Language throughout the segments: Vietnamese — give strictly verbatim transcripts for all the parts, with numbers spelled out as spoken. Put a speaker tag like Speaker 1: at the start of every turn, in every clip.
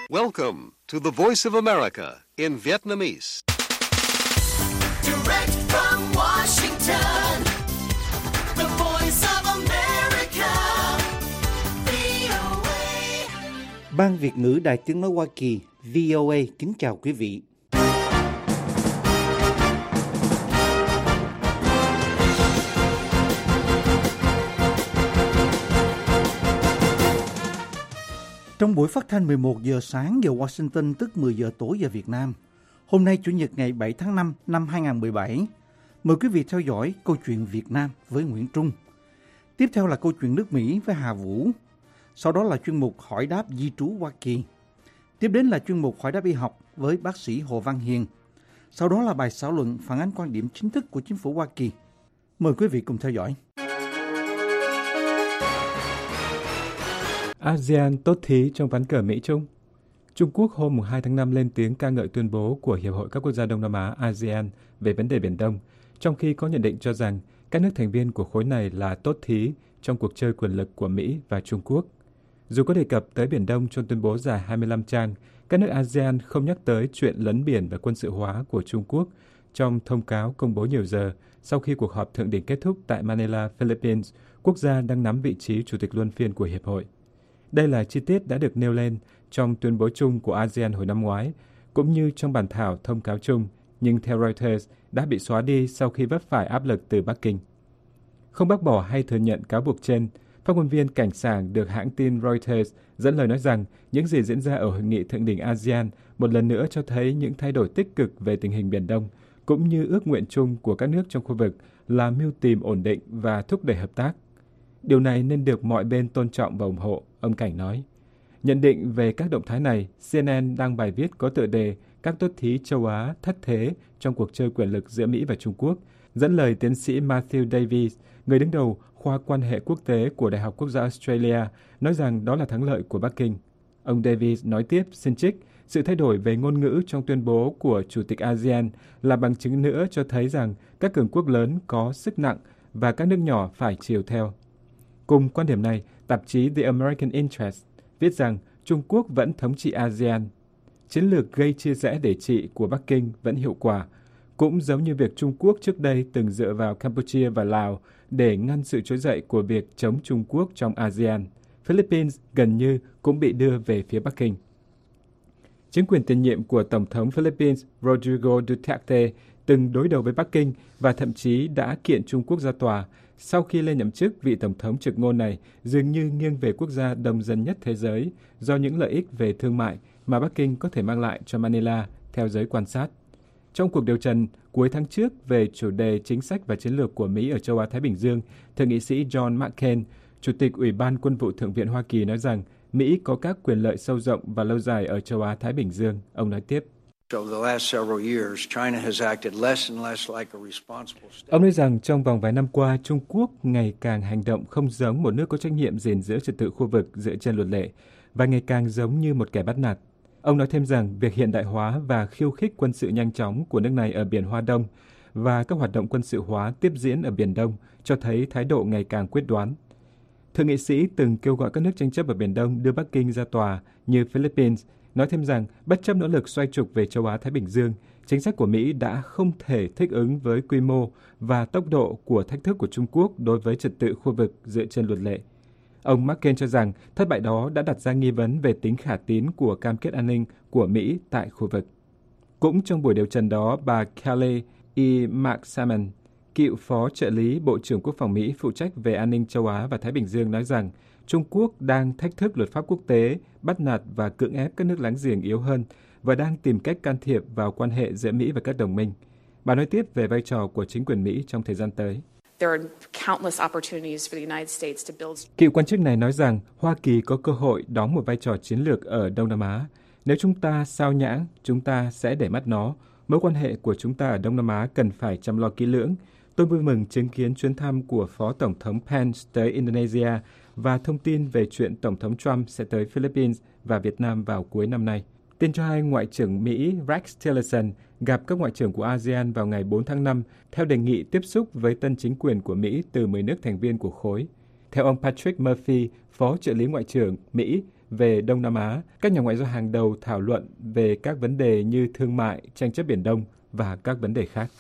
Speaker 1: Welcome to the Voice of America in Vietnamese.
Speaker 2: Direct from Washington, the Voice of America, vê o a.
Speaker 3: Ban Việt ngữ Đài Tiếng nói Hoa Kỳ vê o a kính chào quý vị. Trong buổi phát thanh mười một giờ sáng giờ Washington, tức mười giờ tối giờ Việt Nam, hôm nay Chủ nhật ngày bảy tháng năm năm hai không một bảy, mời quý vị theo dõi câu chuyện Việt Nam với Nguyễn Trung. Tiếp theo là câu chuyện nước Mỹ với Hà Vũ. Sau đó là chuyên mục Hỏi đáp di trú Hoa Kỳ. Tiếp đến là chuyên mục Hỏi đáp y học với bác sĩ Hồ Văn Hiền. Sau đó là bài xã luận phản ánh quan điểm chính thức của chính phủ Hoa Kỳ. Mời quý vị cùng theo dõi.
Speaker 4: a sê an tốt thí trong ván cờ Mỹ-Trung. Trung Quốc hôm hai tháng năm lên tiếng ca ngợi tuyên bố của Hiệp hội các quốc gia Đông Nam Á a sê an về vấn đề Biển Đông, trong khi có nhận định cho rằng các nước thành viên của khối này là tốt thí trong cuộc chơi quyền lực của Mỹ và Trung Quốc. Dù có đề cập tới Biển Đông trong tuyên bố dài hai mươi lăm trang, các nước a sê an không nhắc tới chuyện lấn biển và quân sự hóa của Trung Quốc trong thông cáo công bố nhiều giờ sau khi cuộc họp thượng đỉnh kết thúc tại Manila, Philippines, quốc gia đang nắm vị trí chủ tịch luân phiên của Hiệp hội. Đây là chi tiết đã được nêu lên trong tuyên bố chung của a sê an hồi năm ngoái, cũng như trong bản thảo thông cáo chung, nhưng theo Reuters đã bị xóa đi sau khi vấp phải áp lực từ Bắc Kinh. Không bác bỏ hay thừa nhận cáo buộc trên, phát ngôn viên cảnh sảng được hãng tin Reuters dẫn lời nói rằng những gì diễn ra ở hội nghị thượng đỉnh a sê an một lần nữa cho thấy những thay đổi tích cực về tình hình Biển Đông, cũng như ước nguyện chung của các nước trong khu vực là mưu tìm ổn định và thúc đẩy hợp tác. Điều này nên được mọi bên tôn trọng và ủng hộ, ông Cảnh nói. Nhận định về các động thái này, xê en en đăng bài viết có tựa đề Các tốt thí châu Á thất thế trong cuộc chơi quyền lực giữa Mỹ và Trung Quốc, dẫn lời tiến sĩ Matthew Davies, người đứng đầu khoa quan hệ quốc tế của Đại học Quốc gia Australia, nói rằng đó là thắng lợi của Bắc Kinh. Ông Davies nói tiếp, xin trích, sự thay đổi về ngôn ngữ trong tuyên bố của Chủ tịch a sê an là bằng chứng nữa cho thấy rằng các cường quốc lớn có sức nặng và các nước nhỏ phải chiều theo. Cùng quan điểm này, tạp chí The American Interest viết rằng Trung Quốc vẫn thống trị a sê an. Chiến lược gây chia rẽ để trị của Bắc Kinh vẫn hiệu quả, cũng giống như việc Trung Quốc trước đây từng dựa vào Campuchia và Lào để ngăn sự trỗi dậy của việc chống Trung Quốc trong a sê an. Philippines gần như cũng bị đưa về phía Bắc Kinh. Chính quyền tiền nhiệm của Tổng thống Philippines Rodrigo Duterte từng đối đầu với Bắc Kinh và thậm chí đã kiện Trung Quốc ra tòa. Sau khi lên nhậm chức, vị Tổng thống trực ngôn này dường như nghiêng về quốc gia đông dân nhất thế giới do những lợi ích về thương mại mà Bắc Kinh có thể mang lại cho Manila, theo giới quan sát. Trong cuộc điều trần cuối tháng trước về chủ đề chính sách và chiến lược của Mỹ ở châu Á-Thái Bình Dương, Thượng nghị sĩ John McCain, Chủ tịch Ủy ban Quân vụ Thượng viện Hoa Kỳ nói rằng Mỹ có các quyền lợi sâu rộng và lâu dài ở châu Á-Thái Bình Dương. Ông nói tiếp. Ông nói rằng trong vòng vài năm qua, Trung Quốc ngày càng hành động không giống một nước có trách nhiệm gìn giữ trật tự khu vực dựa trên luật lệ và ngày càng giống như một kẻ bắt nạt. Ông nói thêm rằng việc hiện đại hóa và khiêu khích quân sự nhanh chóng của nước này ở Biển Hoa Đông và các hoạt động quân sự hóa tiếp diễn ở Biển Đông cho thấy thái độ ngày càng quyết đoán. Thượng nghị sĩ từng kêu gọi các nước tranh chấp ở Biển Đông đưa Bắc Kinh ra tòa như Philippines, nói thêm rằng bất chấp nỗ lực xoay trục về châu Á-Thái Bình Dương, chính sách của Mỹ đã không thể thích ứng với quy mô và tốc độ của thách thức của Trung Quốc đối với trật tự khu vực dựa trên luật lệ. Ông McCain cho rằng thất bại đó đã đặt ra nghi vấn về tính khả tín của cam kết an ninh của Mỹ tại khu vực. Cũng trong buổi điều trần đó, bà Kelly E. McSamon, cựu phó trợ lý Bộ trưởng Quốc phòng Mỹ phụ trách về an ninh châu Á và Thái Bình Dương nói rằng Trung Quốc đang thách thức luật pháp quốc tế, bắt nạt và cưỡng ép các nước láng giềng yếu hơn và đang tìm cách can thiệp vào quan hệ giữa Mỹ và các đồng minh. Bà nói tiếp về vai trò của chính quyền Mỹ trong thời gian tới. Cựu quan chức này nói rằng Hoa Kỳ có cơ hội đóng một vai trò chiến lược ở Đông Nam Á. Nếu chúng ta sao nhãng, chúng ta sẽ để mắt nó. Mối quan hệ của chúng ta ở Đông Nam Á cần phải chăm lo kỹ lưỡng. Tôi vui mừng chứng kiến chuyến thăm của Phó Tổng thống Pence tới Indonesia và thông tin về chuyện Tổng thống Trump sẽ tới Philippines và Việt Nam vào cuối năm nay. Tin cho hay Ngoại trưởng Mỹ Rex Tillerson gặp các ngoại trưởng của a sê an vào ngày bốn tháng năm theo đề nghị tiếp xúc với tân chính quyền của Mỹ từ mười nước thành viên của khối. Theo ông Patrick Murphy, Phó trợ lý Ngoại trưởng Mỹ về Đông Nam Á, các nhà ngoại giao hàng đầu thảo luận về các vấn đề như thương mại, tranh chấp Biển Đông và các vấn đề khác.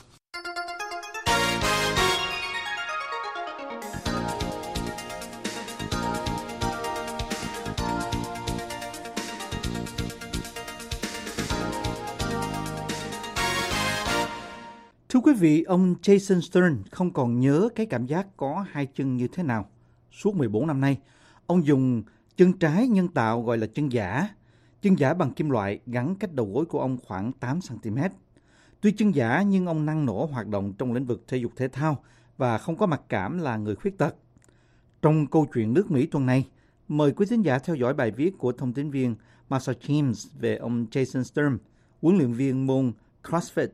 Speaker 3: Thưa quý vị, ông Jason Stern không còn nhớ cái cảm giác có hai chân như thế nào. Suốt mười bốn năm nay, ông dùng chân trái nhân tạo gọi là chân giả. Chân giả bằng kim loại gắn cách đầu gối của ông khoảng tám xăng-ti-mét. Tuy chân giả nhưng ông năng nổ hoạt động trong lĩnh vực thể dục thể thao và không có mặc cảm là người khuyết tật. Trong câu chuyện nước Mỹ tuần này, mời quý thính giả theo dõi bài viết của thông tín viên Marsha James về ông Jason Stern, huấn luyện viên môn CrossFit.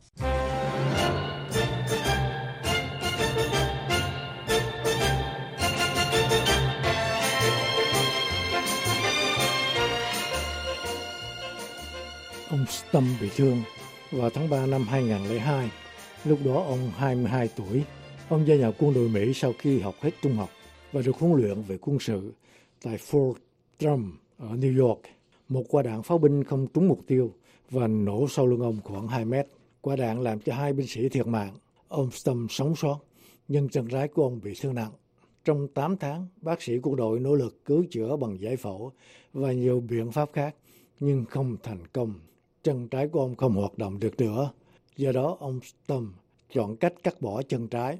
Speaker 5: Ông Stern bị thương vào tháng ba năm hai nghìn không trăm lẻ hai. Lúc đó ông hai mươi hai tuổi. Ông gia nhập quân đội Mỹ sau khi học hết trung học và được huấn luyện về quân sự tại Fort Drum ở New York. Một quả đạn pháo binh không trúng mục tiêu và nổ sau lưng ông khoảng hai mét. Quả đạn làm cho hai binh sĩ thiệt mạng. Ông Stern sống sót, nhưng chân trái của ông bị thương nặng. Trong tám tháng, bác sĩ quân đội nỗ lực cứu chữa bằng giải phẫu và nhiều biện pháp khác, nhưng không thành công. Chân trái của ông không hoạt động được nữa. Do đó, ông Stern chọn cách cắt bỏ chân trái.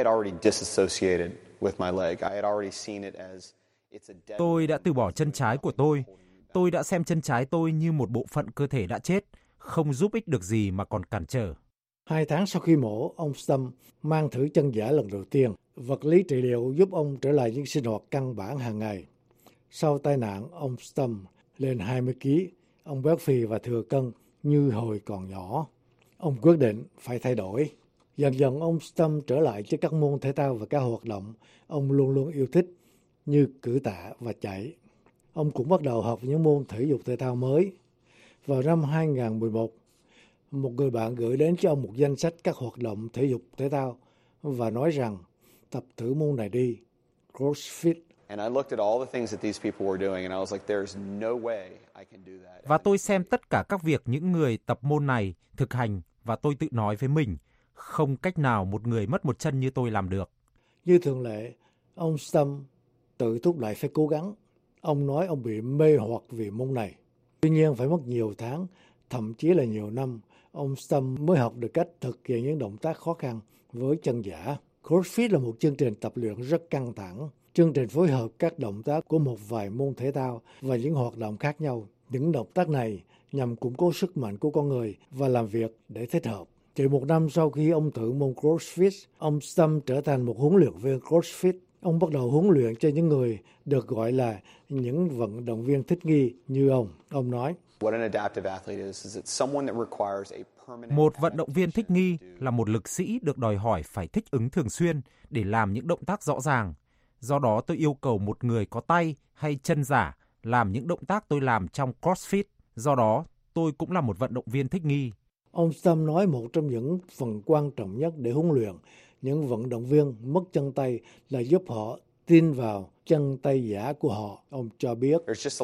Speaker 6: Tôi đã từ bỏ chân trái của tôi. Tôi đã xem chân trái tôi như một bộ phận cơ thể đã chết, không giúp ích được gì mà còn cản trở.
Speaker 5: Hai tháng sau khi mổ, ông Stern mang thử chân giả lần đầu tiên. Vật lý trị liệu giúp ông trở lại những sinh hoạt căn bản hàng ngày. Sau tai nạn, ông Stern lên hai mươi ki lô gam. Ông béo phì và thừa cân như hồi còn nhỏ. Ông quyết định phải thay đổi. Dần dần ông Stern trở lại với các môn thể thao và các hoạt động ông luôn luôn yêu thích như cử tạ và chạy. Ông cũng bắt đầu học những môn thể dục thể thao mới. Vào năm hai nghìn không trăm mười một, một người bạn gửi đến cho ông một danh sách các hoạt động thể dục thể thao và nói rằng tập thử môn này đi, CrossFit.
Speaker 6: Và tôi xem tất cả các việc những người tập môn này thực hành và tôi tự nói với mình, không cách nào một người mất một chân như tôi làm được.
Speaker 5: Như thường lệ, ông Stern tự thúc lại phải cố gắng. Ông nói ông bị mê hoặc vì môn này. Tuy nhiên phải mất nhiều tháng, thậm chí là nhiều năm, ông Stern mới học được cách thực hiện những động tác khó khăn với chân giả. CrossFit là một chương trình tập luyện rất căng thẳng. Chương trình phối hợp các động tác của một vài môn thể thao và những hoạt động khác nhau. Những động tác này nhằm củng cố sức mạnh của con người và làm việc để thích hợp. Chỉ một năm sau khi ông thử môn CrossFit, ông Stern trở thành một huấn luyện viên CrossFit. Ông bắt đầu huấn luyện cho những người được gọi là những vận động viên thích nghi như ông. Ông nói,
Speaker 6: một vận động viên thích nghi là một lực sĩ được đòi hỏi phải thích ứng thường xuyên để làm những động tác rõ ràng. Do đó tôi yêu cầu một người có tay hay chân giả làm những động tác tôi làm trong CrossFit. Do đó tôi cũng là một vận động viên thích nghi.
Speaker 5: Ông Stern nói một trong những phần quan trọng nhất để huấn luyện những vận động viên mất chân tay là giúp họ tin vào chân tay giả của họ. Ông cho biết,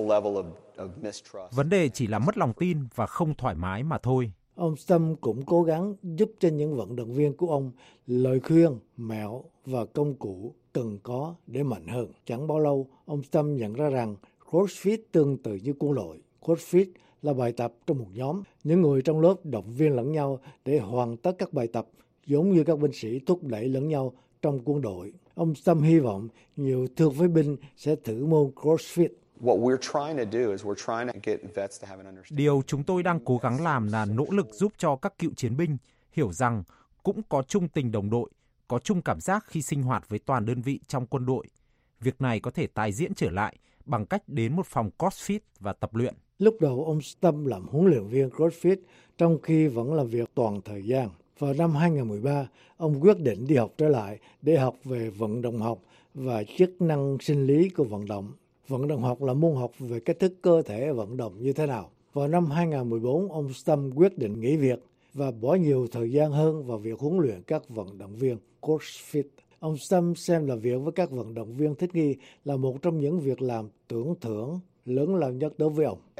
Speaker 6: vấn đề chỉ là mất lòng tin và không thoải mái mà thôi.
Speaker 5: Ông Stern cũng cố gắng giúp cho những vận động viên của ông lời khuyên, mẹo và công cụ cần có để mạnh hơn. Chẳng bao lâu, ông Stern nhận ra rằng CrossFit tương tự như quân đội. CrossFit là bài tập trong một nhóm. Những người trong lớp động viên lẫn nhau để hoàn tất các bài tập giống như các binh sĩ thúc đẩy lẫn nhau trong quân đội. Ông Stern hy vọng nhiều thương phế binh sẽ thử môn CrossFit.
Speaker 6: Điều chúng tôi đang cố gắng làm là nỗ lực giúp cho các cựu chiến binh hiểu rằng cũng có chung tình đồng đội, có chung cảm giác khi sinh hoạt với toàn đơn vị trong quân đội. Việc này có thể tái diễn trở lại bằng cách đến một phòng CrossFit và tập luyện.
Speaker 5: Lúc đầu ông Stern làm huấn luyện viên CrossFit trong khi vẫn làm việc toàn thời gian. Vào năm hai nghìn không trăm mười ba, ông quyết định đi học trở lại để học về vận động học và chức năng sinh lý của vận động. Vận động học là môn học về cách thức cơ thể vận động như thế nào. Vào năm hai nghìn không trăm mười bốn, ông Stern quyết định nghỉ việc và bỏ nhiều thời gian hơn vào việc huấn luyện các vận động viên CrossFit. Ông Stern xem làm việc với các vận động viên thích nghi là một trong những việc làm tưởng thưởng lớn lao nhất đối với ông.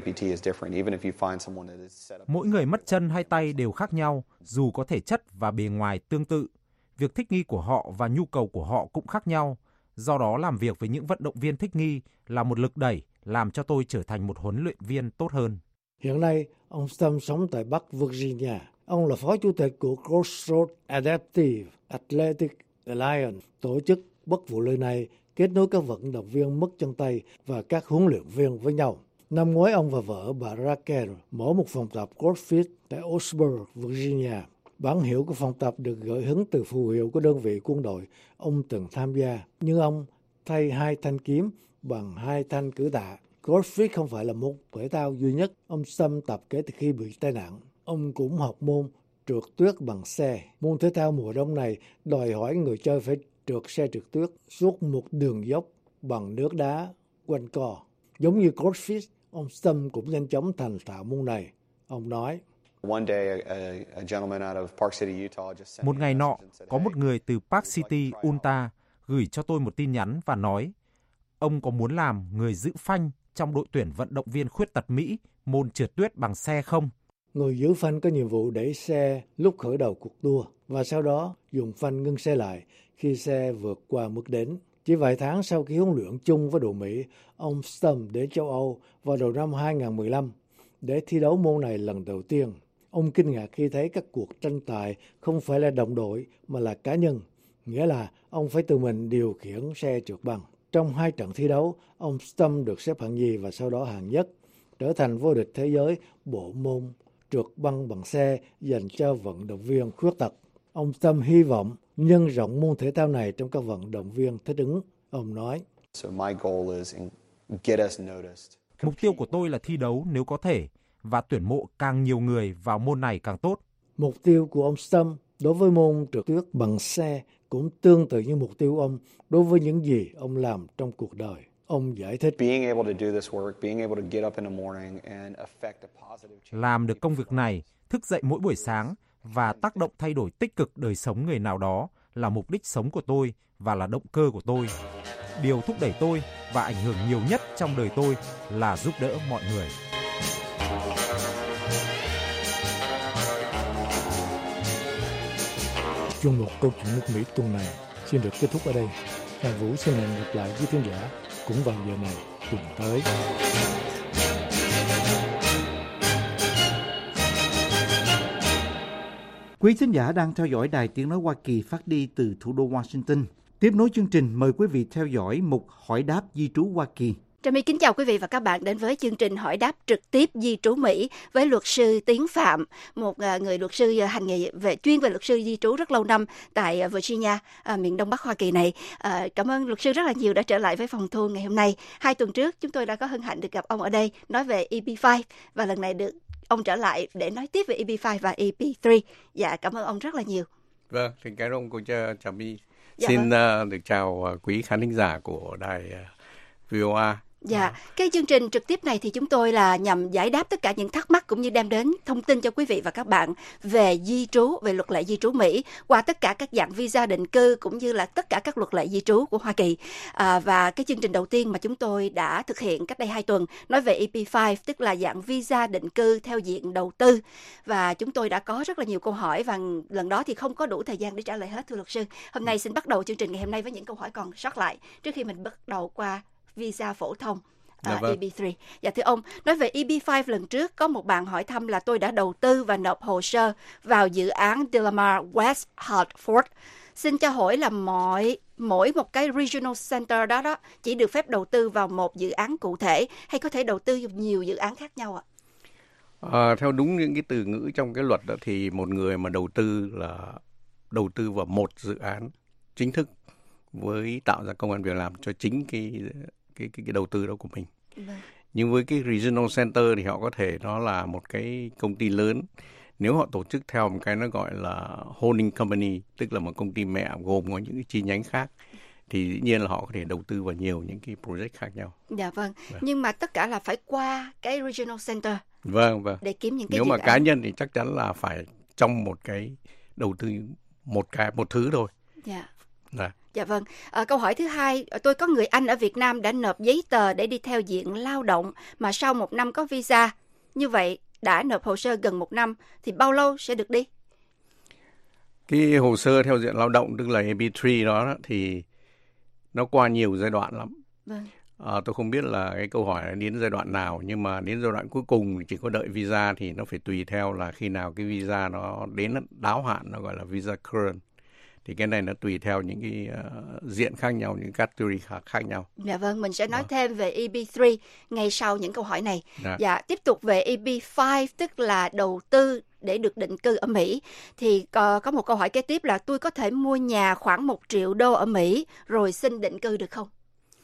Speaker 6: Mỗi người mất chân hay tay đều khác nhau, dù có thể chất và bề ngoài tương tự. Việc thích nghi của họ và nhu cầu của họ cũng khác nhau. Do đó làm việc với những vận động viên thích nghi là một lực đẩy làm cho tôi trở thành một huấn luyện viên tốt hơn.
Speaker 5: Hiện nay, ông Stump sống tại Bắc Virginia. Ông là phó chủ tịch của Crossroads Adaptive Athletic Alliance, tổ chức bất vụ lợi này kết nối các vận động viên mất chân tay và các huấn luyện viên với nhau. Năm ngoái, ông và vợ bà Raquel mở một phòng tập CrossFit tại Osborne, Virginia. Bản hiệu của phòng tập được gợi hứng từ phù hiệu của đơn vị quân đội ông từng tham gia, nhưng ông thay hai thanh kiếm bằng hai thanh cử tạ. CrossFit không phải là môn thể thao duy nhất ông Stump tập kể từ khi bị tai nạn. Ông cũng học môn trượt tuyết bằng xe. Môn thể thao mùa đông này đòi hỏi người chơi phải trượt xe trượt tuyết suốt một đường dốc bằng nước đá quanh co. Giống như CrossFit, ông Stump cũng nhanh chóng thành thạo môn này. Ông nói,
Speaker 6: một ngày nọ, có một người từ Park City, Utah gửi cho tôi một tin nhắn và nói, ông có muốn làm người giữ phanh trong đội tuyển vận động viên khuyết tật Mỹ môn trượt tuyết bằng xe không?
Speaker 5: Người giữ phanh có nhiệm vụ đẩy xe lúc khởi đầu cuộc đua và sau đó dùng phanh ngưng xe lại khi xe vượt qua mức đến. Chỉ vài tháng sau khi huấn luyện chung với đội Mỹ, ông Stump đến châu Âu vào đầu năm hai không một lăm để thi đấu môn này lần đầu tiên. Ông kinh ngạc khi thấy các cuộc tranh tài không phải là đồng đội mà là cá nhân, nghĩa là ông phải tự mình điều khiển xe trượt băng. Trong hai trận thi đấu, ông Stump được xếp hạng nhì và sau đó hạng nhất, trở thành vô địch thế giới bộ môn trượt băng bằng xe dành cho vận động viên khuyết tật. Ông Stump hy vọng nhân rộng môn thể thao này trong các vận động viên thích ứng. Ông nói,
Speaker 6: mục tiêu của tôi là thi đấu nếu có thể và tuyển mộ càng nhiều người vào môn này càng tốt.
Speaker 5: Mục tiêu của ông Stump đối với môn trượt tuyết bằng xe cũng tương tự như mục tiêu ông đối với những gì ông làm trong cuộc đời. Ông giải thích,
Speaker 6: làm được công việc này, thức dậy mỗi buổi sáng và tác động thay đổi tích cực đời sống người nào đó là mục đích sống của tôi và là động cơ của tôi. Điều thúc đẩy tôi và ảnh hưởng nhiều nhất trong đời tôi là giúp đỡ mọi người.
Speaker 5: Chuyên mục Câu chuyện nước Mỹ tuần này xin được kết thúc ở đây. Hà Vũ xin hẹn gặp lại với khán giả cũng vào giờ này tuần tới.
Speaker 3: Quý thính giả đang theo dõi Đài Tiếng Nói Hoa Kỳ phát đi từ thủ đô Washington. Tiếp nối chương trình, mời quý vị theo dõi mục Hỏi đáp di trú Hoa Kỳ.
Speaker 7: Trà My kính chào quý vị và các bạn đến với chương trình hỏi đáp trực tiếp di trú Mỹ với luật sư Tiến Phạm, một người luật sư hành nghề về chuyên về luật sư di trú rất lâu năm tại Virginia, miền Đông Bắc Hoa Kỳ này. Cảm ơn luật sư rất là nhiều đã trở lại với phòng thu ngày hôm nay. Hai tuần trước chúng tôi đã có hân hạnh được gặp ông ở đây nói về E B năm và lần này được ông trở lại để nói tiếp về E B năm và E B ba. Dạ, cảm ơn ông rất là nhiều.
Speaker 8: Vâng, xin cảm ơn cô Trà My.
Speaker 7: Dạ,
Speaker 8: xin
Speaker 7: vâng.
Speaker 8: uh, được chào quý khán thính giả của đài uh, vê o a.
Speaker 7: Dạ, cái chương trình trực tiếp này thì chúng tôi là nhằm giải đáp tất cả những thắc mắc cũng như đem đến thông tin cho quý vị và các bạn về di trú, về luật lệ di trú Mỹ qua tất cả các dạng visa định cư cũng như là tất cả các luật lệ di trú của Hoa Kỳ. À, và cái chương trình đầu tiên mà chúng tôi đã thực hiện cách đây hai tuần nói về E B năm, tức là dạng visa định cư theo diện đầu tư. Và chúng tôi đã có rất là nhiều câu hỏi và lần đó thì không có đủ thời gian để trả lời hết, thưa luật sư. Hôm nay xin bắt đầu chương trình ngày hôm nay với những câu hỏi còn sót lại trước khi mình bắt đầu qua visa phổ thông
Speaker 8: Dạ
Speaker 7: uh,
Speaker 8: vâng.
Speaker 7: E B ba. Dạ thưa ông, nói về E B năm lần trước có một bạn hỏi thăm là tôi đã đầu tư và nộp hồ sơ vào dự án Delamar West Hartford. Xin cho hỏi là mỗi mỗi một cái regional center đó đó chỉ được phép đầu tư vào một dự án cụ thể hay có thể đầu tư vào nhiều dự án khác nhau ạ?
Speaker 8: À, theo đúng những cái từ ngữ trong cái luật đó thì một người mà đầu tư là đầu tư vào một dự án chính thức với tạo ra công ăn việc làm cho chính cái cái cái, cái đầu tư đó của mình.
Speaker 7: Vâng.
Speaker 8: Nhưng với cái regional center thì họ có thể nó là một cái công ty lớn. Nếu họ tổ chức theo một cái nó gọi là holding company, tức là một công ty mẹ gồm có những cái chi nhánh khác, thì dĩ nhiên là họ có thể đầu tư vào nhiều những cái project khác nhau.
Speaker 7: Dạ vâng.
Speaker 8: Vâng.
Speaker 7: Nhưng mà tất cả là phải qua cái regional center
Speaker 8: Vâng, vâng.
Speaker 7: để kiếm những cái
Speaker 8: Nếu
Speaker 7: dự
Speaker 8: mà
Speaker 7: án.
Speaker 8: cá nhân thì chắc chắn là phải trong một cái đầu tư một cái một thứ thôi.
Speaker 7: Dạ.
Speaker 8: Dạ.
Speaker 7: Dạ vâng. À, câu hỏi thứ hai, tôi có người anh ở Việt Nam đã nộp giấy tờ để đi theo diện lao động mà sau một năm có visa. Như vậy đã nộp hồ sơ gần một năm thì bao lâu sẽ được đi?
Speaker 8: Cái hồ sơ theo diện lao động tức là A B ba đó, đó thì nó qua nhiều giai đoạn lắm.
Speaker 7: Vâng.
Speaker 8: À, tôi không biết là cái câu hỏi là đến giai đoạn nào, nhưng mà đến giai đoạn cuối cùng chỉ có đợi visa thì nó phải tùy theo là khi nào cái visa nó đến đáo hạn, nó gọi là visa current. Thì cái này nó tùy theo những cái uh, diện khác nhau, những category khác, khác nhau.
Speaker 7: Dạ vâng, mình sẽ nói
Speaker 8: Vâng.
Speaker 7: thêm về E B ba ngay sau những câu hỏi này.
Speaker 8: Dạ.
Speaker 7: Dạ, tiếp tục về E B năm, tức là đầu tư để được định cư ở Mỹ. Thì có, có một câu hỏi kế tiếp là tôi có thể mua nhà khoảng một triệu đô ở Mỹ rồi xin định cư được không?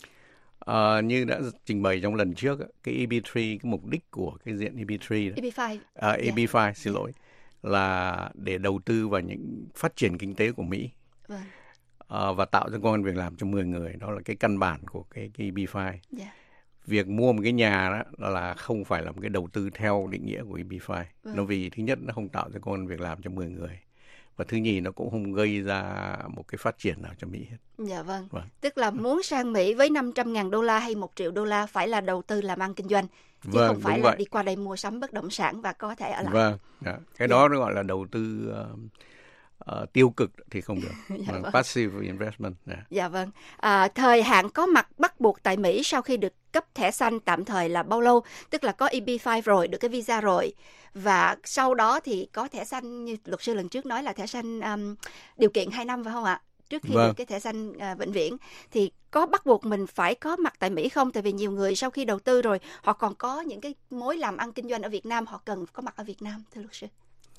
Speaker 8: À, như đã trình bày trong lần trước, cái E B ba, cái mục đích của cái diện E B ba đó,
Speaker 7: E B năm.
Speaker 8: à, E B năm, xin lỗi, là để đầu tư vào những phát triển kinh tế của Mỹ.
Speaker 7: Vâng.
Speaker 8: À, và tạo ra công ăn việc làm cho mười người. Đó là cái căn bản của cái, cái E B năm.
Speaker 7: Dạ.
Speaker 8: Việc mua một cái nhà đó là không phải là một cái đầu tư theo định nghĩa của E B năm.
Speaker 7: Vâng.
Speaker 8: Nó vì thứ nhất nó không tạo ra công ăn việc làm cho mười người. Và thứ nhì nó cũng không gây ra một cái phát triển nào cho Mỹ hết.
Speaker 7: Dạ vâng.
Speaker 8: Vâng.
Speaker 7: Tức là muốn sang Mỹ với năm trăm ngàn đô la hay một triệu đô la phải là đầu tư làm ăn kinh doanh. Chứ
Speaker 8: Vâng,
Speaker 7: không phải
Speaker 8: đúng
Speaker 7: là
Speaker 8: vậy.
Speaker 7: đi qua đây mua sắm bất động sản và có thể ở lại.
Speaker 8: Vâng, đó. Cái đó nó gọi là đầu tư uh, uh, tiêu cực thì không được.
Speaker 7: Dạ
Speaker 8: Vâng,
Speaker 7: vâng.
Speaker 8: passive investment. Yeah.
Speaker 7: Dạ vâng. À, thời hạn có mặt bắt buộc tại Mỹ sau khi được cấp thẻ xanh tạm thời là bao lâu? Tức là có E B năm rồi, được cái visa rồi. Và sau đó thì có thẻ xanh như luật sư lần trước nói là thẻ xanh um, điều kiện hai năm phải không ạ? Trước khi
Speaker 8: Vâng.
Speaker 7: được cái thẻ xanh uh, vĩnh viễn thì có bắt buộc mình phải có mặt tại Mỹ không? Tại vì nhiều người sau khi đầu tư rồi họ còn có những cái mối làm ăn kinh doanh ở Việt Nam, họ cần có mặt ở Việt Nam, thưa luật sư.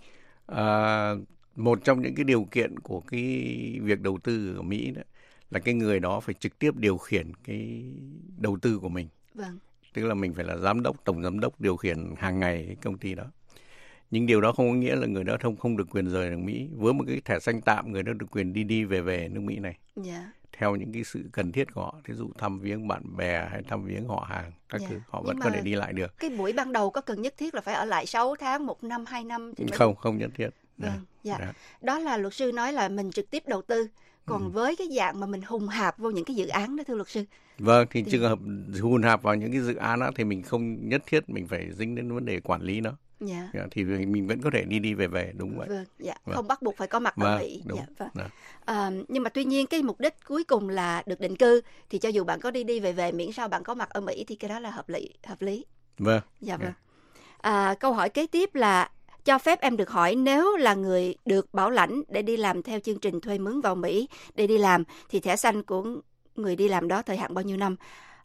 Speaker 8: À, một trong những cái điều kiện của cái việc đầu tư ở Mỹ đó là cái người đó phải trực tiếp điều khiển cái đầu tư của mình.
Speaker 7: Vâng.
Speaker 8: Tức là mình phải là giám đốc, tổng giám đốc điều khiển hàng ngày cái công ty đó. Nhưng điều đó không có nghĩa là người đó không không được quyền rời nước Mỹ. Với một cái thẻ xanh tạm, người đó được quyền đi đi về về nước Mỹ này.
Speaker 7: Dạ.
Speaker 8: Theo những cái sự cần thiết của họ, thí dụ thăm viếng bạn bè hay thăm viếng họ hàng, các
Speaker 7: Dạ.
Speaker 8: thứ, họ
Speaker 7: Nhưng
Speaker 8: vẫn
Speaker 7: mà
Speaker 8: có thể đi lại được.
Speaker 7: Cái buổi ban đầu có cần nhất thiết là phải ở lại sáu tháng, một năm, hai năm? Thì mới...
Speaker 8: Không, không nhất thiết.
Speaker 7: Vâng, dạ.
Speaker 8: Dạ.
Speaker 7: Đó là luật sư nói là mình trực tiếp đầu tư. Còn
Speaker 8: Ừ.
Speaker 7: với cái dạng mà mình hùng hạp vô những cái dự án đó, thưa luật sư.
Speaker 8: Vâng, thì
Speaker 7: Thì-
Speaker 8: trường hợp hùn hạp vào những cái dự án đó thì mình không nhất thiết mình phải dính đến vấn đề quản lý nó.
Speaker 7: Dạ.
Speaker 8: Dạ, thì mình vẫn có thể đi đi về về, đúng vậy.
Speaker 7: Vâng, dạ.
Speaker 8: Vâng.
Speaker 7: Không bắt buộc phải có mặt ở
Speaker 8: Vâng,
Speaker 7: Mỹ.
Speaker 8: đúng.
Speaker 7: Dạ, vâng.
Speaker 8: Dạ.
Speaker 7: À, nhưng mà tuy nhiên cái mục đích cuối cùng là được định cư, thì cho dù bạn có đi đi về về miễn sao bạn có mặt ở Mỹ thì cái đó là hợp lý. Hợp lý.
Speaker 8: Vâng.
Speaker 7: Dạ
Speaker 8: Dạ.
Speaker 7: vâng. À, câu hỏi kế tiếp là cho phép em được hỏi nếu là người được bảo lãnh để đi làm theo chương trình thuê mướn vào Mỹ để đi làm thì thẻ xanh của người đi làm đó thời hạn bao nhiêu năm?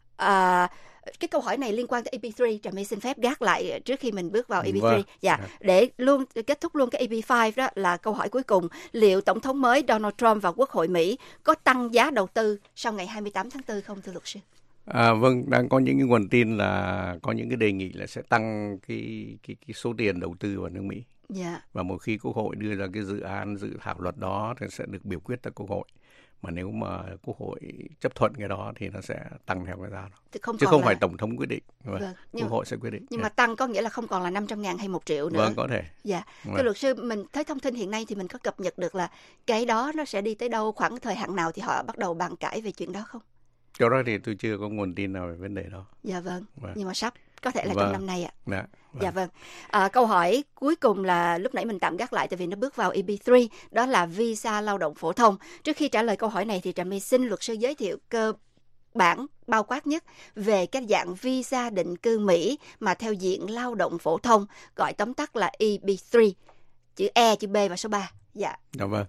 Speaker 7: À, cái câu hỏi này liên quan tới E B ba, Trà My xin phép gác lại trước khi mình bước vào E B ba.
Speaker 8: Vâng.
Speaker 7: Dạ, để luôn kết thúc luôn cái E B năm đó là câu hỏi cuối cùng, liệu tổng thống mới Donald Trump và Quốc hội Mỹ có tăng giá đầu tư sau ngày hai mươi tám tháng tư không, thưa luật sư?
Speaker 8: À, vâng, đang có những cái nguồn tin là có những cái đề nghị là sẽ tăng cái cái cái số tiền đầu tư vào nước Mỹ.
Speaker 7: Dạ.
Speaker 8: Và một khi Quốc hội đưa ra cái dự án dự thảo luật đó thì sẽ được biểu quyết tại Quốc hội. Mà nếu mà Quốc hội chấp thuận cái đó thì nó sẽ tăng theo cái giá đó.
Speaker 7: Thì không
Speaker 8: Chứ
Speaker 7: còn
Speaker 8: không
Speaker 7: là...
Speaker 8: phải tổng thống quyết định. Vâng.
Speaker 7: Vâng. Nhưng,
Speaker 8: Quốc hội sẽ quyết định.
Speaker 7: nhưng
Speaker 8: Dạ.
Speaker 7: mà tăng có nghĩa là không còn là năm trăm ngàn hay một triệu nữa.
Speaker 8: Vâng, có thể.
Speaker 7: Dạ.
Speaker 8: Vâng.
Speaker 7: Thưa luật sư, mình thấy thông tin hiện nay thì mình có cập nhật được là cái đó nó sẽ đi tới đâu, khoảng thời hạn nào thì họ bắt đầu bàn cãi về chuyện đó không?
Speaker 8: Cho đó thì tôi chưa có nguồn tin nào về vấn đề đó.
Speaker 7: Dạ vâng.
Speaker 8: Vâng.
Speaker 7: Nhưng mà sắp, có thể là
Speaker 8: Vâng.
Speaker 7: trong năm nay ạ.
Speaker 8: Dạ. Vâng.
Speaker 7: Dạ vâng. À, câu hỏi cuối cùng là lúc nãy mình tạm gác lại tại vì nó bước vào E B ba, đó là visa lao động phổ thông. Trước khi trả lời câu hỏi này thì Trà My xin luật sư giới thiệu cơ bản bao quát nhất về cái dạng visa định cư Mỹ mà theo diện lao động phổ thông, gọi tóm tắt là E B ba, chữ E, chữ B và số ba. Dạ.
Speaker 8: Dạ vâng.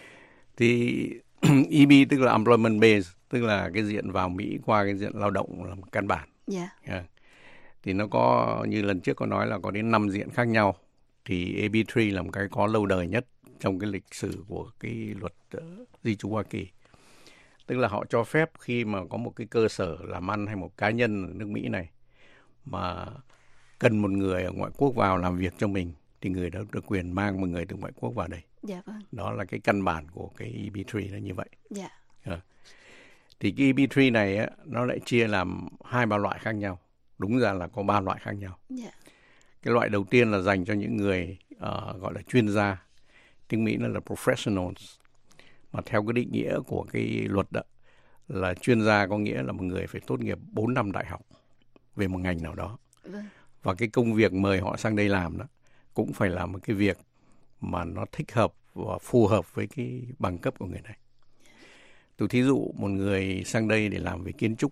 Speaker 8: Thì E B tức là employment base, tức là cái diện vào Mỹ qua cái diện lao động là một căn bản.
Speaker 7: Dạ.
Speaker 8: Yeah. Thì nó có, như lần trước có nói là có đến năm diện khác nhau. Thì A B ba là một cái có lâu đời nhất trong cái lịch sử của cái luật uh, di trú Hoa Kỳ. Tức là họ cho phép khi mà có một cái cơ sở làm ăn hay một cá nhân ở nước Mỹ này mà cần một người ở ngoại quốc vào làm việc cho mình thì người đó được quyền mang một người từ ngoại quốc vào đây.
Speaker 7: Dạ vâng.
Speaker 8: Đó là cái căn bản của cái E B ba là như vậy.
Speaker 7: Dạ.
Speaker 8: Yeah. Thì cái E B ba này á, nó lại chia làm hai ba loại khác nhau. Đúng ra là có ba loại khác nhau.
Speaker 7: Dạ.
Speaker 8: Cái loại đầu tiên là dành cho những người uh, gọi là chuyên gia. Tiếng Mỹ nó là professionals. Mà theo cái định nghĩa của cái luật đó là chuyên gia có nghĩa là một người phải tốt nghiệp bốn năm đại học về một ngành nào đó.
Speaker 7: Vâng.
Speaker 8: Và cái công việc mời họ sang đây làm đó cũng phải là một cái việc mà nó thích hợp và phù hợp với cái bằng cấp của người này. Tôi thí dụ một người sang đây để làm về kiến trúc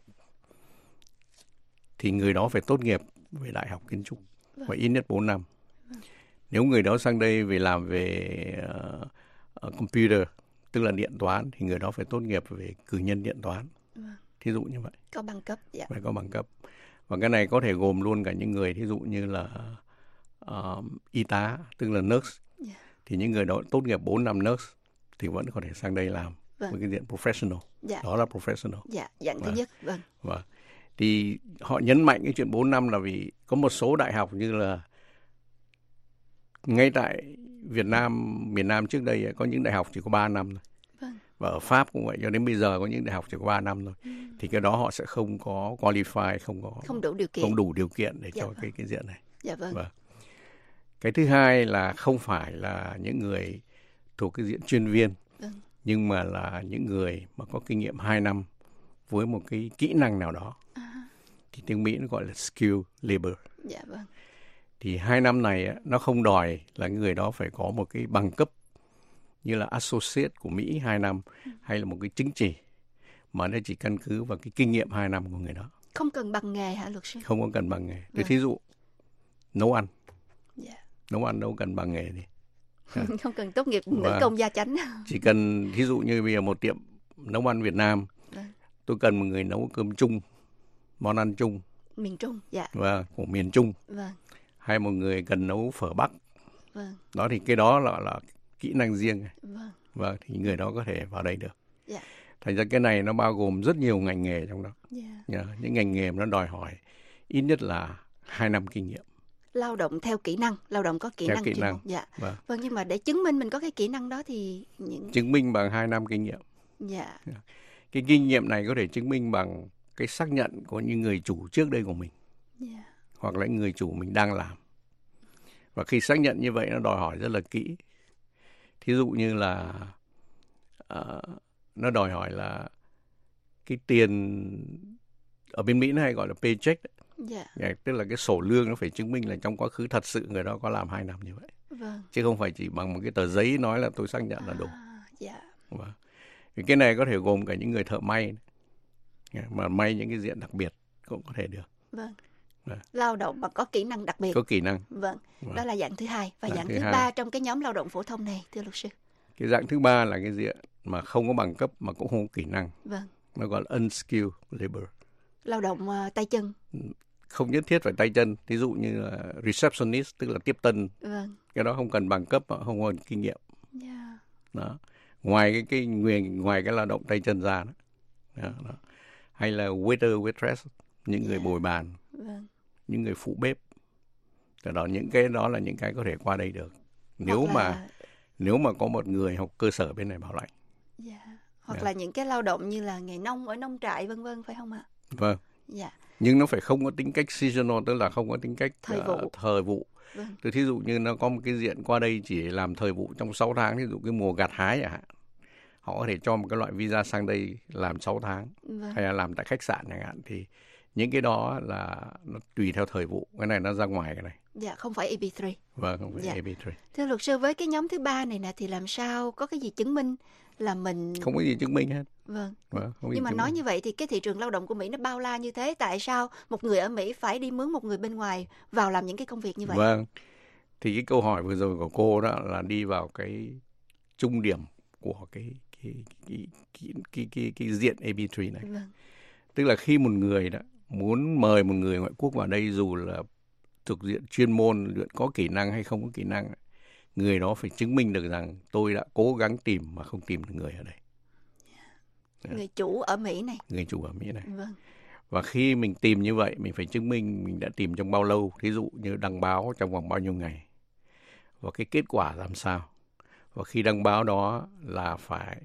Speaker 8: thì người đó phải tốt nghiệp về đại học kiến trúc và ít nhất bốn năm. Nếu người đó sang đây về làm về uh, uh, computer, tức là điện toán, thì người đó phải tốt nghiệp về cử nhân điện toán. Thí dụ như vậy.
Speaker 7: Có bằng cấp. Dạ.
Speaker 8: Phải có bằng cấp. Và cái này có thể gồm luôn cả những người thí dụ như là uh, y tá, tức là nurse.
Speaker 7: Yeah.
Speaker 8: Thì những người đó tốt nghiệp bốn năm nurse thì vẫn có thể sang đây làm
Speaker 7: vâng.
Speaker 8: với cái diện professional.
Speaker 7: Dạ.
Speaker 8: Đó là professional.
Speaker 7: Dạ, dạng thứ
Speaker 8: Vâng.
Speaker 7: nhất. Vâng.
Speaker 8: Vâng. Thì họ nhấn mạnh cái chuyện bốn năm là vì có một số đại học như là ngay tại Việt Nam, miền Nam trước đây có những đại học chỉ có ba năm thôi.
Speaker 7: Vâng.
Speaker 8: Và ở Pháp cũng vậy, cho đến bây giờ có những đại học chỉ có ba năm thôi. Ừ. Thì cái đó họ sẽ không có qualify, không có
Speaker 7: không đủ điều kiện,
Speaker 8: không đủ điều kiện để
Speaker 7: dạ
Speaker 8: cho
Speaker 7: vâng.
Speaker 8: cái cái diện này.
Speaker 7: Dạ vâng.
Speaker 8: Vâng. Cái thứ hai là không phải là những người thuộc cái diện chuyên viên,
Speaker 7: vâng.
Speaker 8: nhưng mà là những người mà có kinh nghiệm hai năm với một cái kỹ năng nào đó. À. Thì tiếng Mỹ nó gọi là skill labor.
Speaker 7: Dạ vâng.
Speaker 8: Thì hai năm này nó không đòi là người đó phải có một cái bằng cấp như là associate của Mỹ hai năm ừ. hay là một cái chứng chỉ, mà nó chỉ căn cứ vào cái kinh nghiệm hai năm của người đó.
Speaker 7: Không cần bằng nghề hả luật sư?
Speaker 8: Không có cần bằng nghề. Tôi
Speaker 7: vâng.
Speaker 8: thí dụ nấu ăn.
Speaker 7: Dạ.
Speaker 8: Nấu ăn đâu cần bằng nghề gì.
Speaker 7: Không cần tốt nghiệp nữ vâng. công gia chánh.
Speaker 8: Chỉ cần thí dụ như bây giờ một tiệm nấu ăn Việt Nam, vâng. tôi cần một người nấu cơm Trung, món ăn Trung.
Speaker 7: Miền Trung, dạ.
Speaker 8: Và của miền Trung.
Speaker 7: Vâng.
Speaker 8: Hay một người cần nấu phở Bắc.
Speaker 7: Vâng.
Speaker 8: Đó thì cái đó là là kỹ năng riêng.
Speaker 7: Vâng.
Speaker 8: Vâng, thì người đó có thể vào đây được.
Speaker 7: Dạ.
Speaker 8: Thành ra cái này nó bao gồm rất nhiều ngành nghề trong đó.
Speaker 7: Dạ.
Speaker 8: Yeah, những ngành nghề mà nó đòi hỏi ít nhất là hai năm kinh nghiệm.
Speaker 7: Lao động theo kỹ năng, lao động có kỹ
Speaker 8: theo
Speaker 7: năng
Speaker 8: kỹ
Speaker 7: chuyên
Speaker 8: năng.
Speaker 7: môn. Dạ.
Speaker 8: Vâng.
Speaker 7: Vâng, nhưng mà để chứng minh mình có cái kỹ năng đó thì những
Speaker 8: chứng minh bằng hai năm kinh nghiệm.
Speaker 7: Dạ.
Speaker 8: Yeah. Cái kinh nghiệm này có thể chứng minh bằng cái xác nhận của những người chủ trước đây của mình.
Speaker 7: Dạ.
Speaker 8: Hoặc là người chủ mình đang làm. Và khi xác nhận như vậy nó đòi hỏi rất là kỹ. Thí dụ như là uh, nó đòi hỏi là cái tiền ở bên Mỹ nó hay gọi là paycheck đấy.
Speaker 7: Dạ.
Speaker 8: Yeah, tức là cái sổ lương nó phải chứng minh là trong quá khứ thật sự người đó có làm hai năm như vậy.
Speaker 7: Vâng.
Speaker 8: Chứ không phải chỉ bằng một cái tờ giấy nói là tôi xác nhận là đủ.
Speaker 7: À, dạ.
Speaker 8: Vâng. Thì cái này có thể gồm cả những người thợ may yeah, mà may những cái diện đặc biệt cũng có thể được.
Speaker 7: Vâng.
Speaker 8: Vâng.
Speaker 7: Lao động mà có kỹ năng đặc biệt.
Speaker 8: Có kỹ năng.
Speaker 7: Vâng. Vâng. Đó là dạng thứ hai. Và
Speaker 8: dạng,
Speaker 7: dạng
Speaker 8: thứ,
Speaker 7: thứ
Speaker 8: hai.
Speaker 7: ba trong cái nhóm lao động phổ thông này, thưa luật sư.
Speaker 8: Cái dạng thứ ba là cái diện mà không có bằng cấp mà cũng không có kỹ năng.
Speaker 7: Vâng.
Speaker 8: Nó gọi là unskilled labor.
Speaker 7: Lao động uh, tay chân.
Speaker 8: Không nhất thiết phải tay chân. Ví dụ như là receptionist, tức là tiếp tân.
Speaker 7: Vâng.
Speaker 8: Cái đó không cần bằng cấp, không có kinh nghiệm.
Speaker 7: Yeah.
Speaker 8: Đó. Ngoài cái, cái ngoài, ngoài cái lao động tay chân ra đó. Đó, đó. Hay là waiter, waitress, những yeah. người bồi bàn.
Speaker 7: Vâng.
Speaker 8: Những người phụ bếp. Đó, những cái đó là những cái có thể qua đây được. Nếu là... mà nếu mà có một người học cơ sở bên này bảo lãnh.
Speaker 7: Yeah. Hoặc yeah.
Speaker 8: yeah.
Speaker 7: là những cái lao động như là nghề nông ở nông trại vân vân, phải không ạ?
Speaker 8: Vâng.
Speaker 7: Dạ.
Speaker 8: Nhưng nó phải không có tính cách seasonal, tức là không có tính cách
Speaker 7: thời vụ.
Speaker 8: Uh, thời vụ.
Speaker 7: Vâng.
Speaker 8: Tôi thí dụ như nó có một cái diện qua đây chỉ làm thời vụ trong sáu tháng, ví dụ cái mùa gặt hái chẳng hạn. Họ có thể cho một cái loại visa sang đây làm sáu tháng. Vâng. Hay là làm tại khách sạn chẳng hạn. Thì những cái đó là nó tùy theo thời vụ. Cái này nó ra ngoài cái này.
Speaker 7: Dạ, không phải E B ba.
Speaker 8: Vâng, không phải
Speaker 7: dạ.
Speaker 8: E B ba.
Speaker 7: Thưa luật sư, với cái nhóm thứ ba này nè thì làm sao có cái gì chứng minh là mình...
Speaker 8: Không có gì chứng minh hết.
Speaker 7: Vâng.
Speaker 8: Vâng, không
Speaker 7: nhưng mà nói
Speaker 8: minh.
Speaker 7: như vậy thì cái thị trường lao động của Mỹ nó bao la như thế. Tại sao một người ở Mỹ phải đi mướn một người bên ngoài vào làm những cái công việc như vậy?
Speaker 8: Vâng. Thì cái câu hỏi vừa rồi của cô đó là đi vào cái trung điểm của cái cái cái cái cái, cái, cái diện E B ba này.
Speaker 7: Vâng.
Speaker 8: Tức là khi một người đó muốn mời một người ngoại quốc vào đây, dù là thuộc diện chuyên môn, luyện có kỹ năng hay không có kỹ năng, người đó phải chứng minh được rằng tôi đã cố gắng tìm mà không tìm được người ở đây.
Speaker 7: Yeah. Người chủ ở Mỹ này.
Speaker 8: Người chủ ở Mỹ này.
Speaker 7: Vâng.
Speaker 8: Và khi mình tìm như vậy, mình phải chứng minh mình đã tìm trong bao lâu. Thí dụ như đăng báo trong vòng bao nhiêu ngày. Và cái kết quả làm sao. Và khi đăng báo đó là phải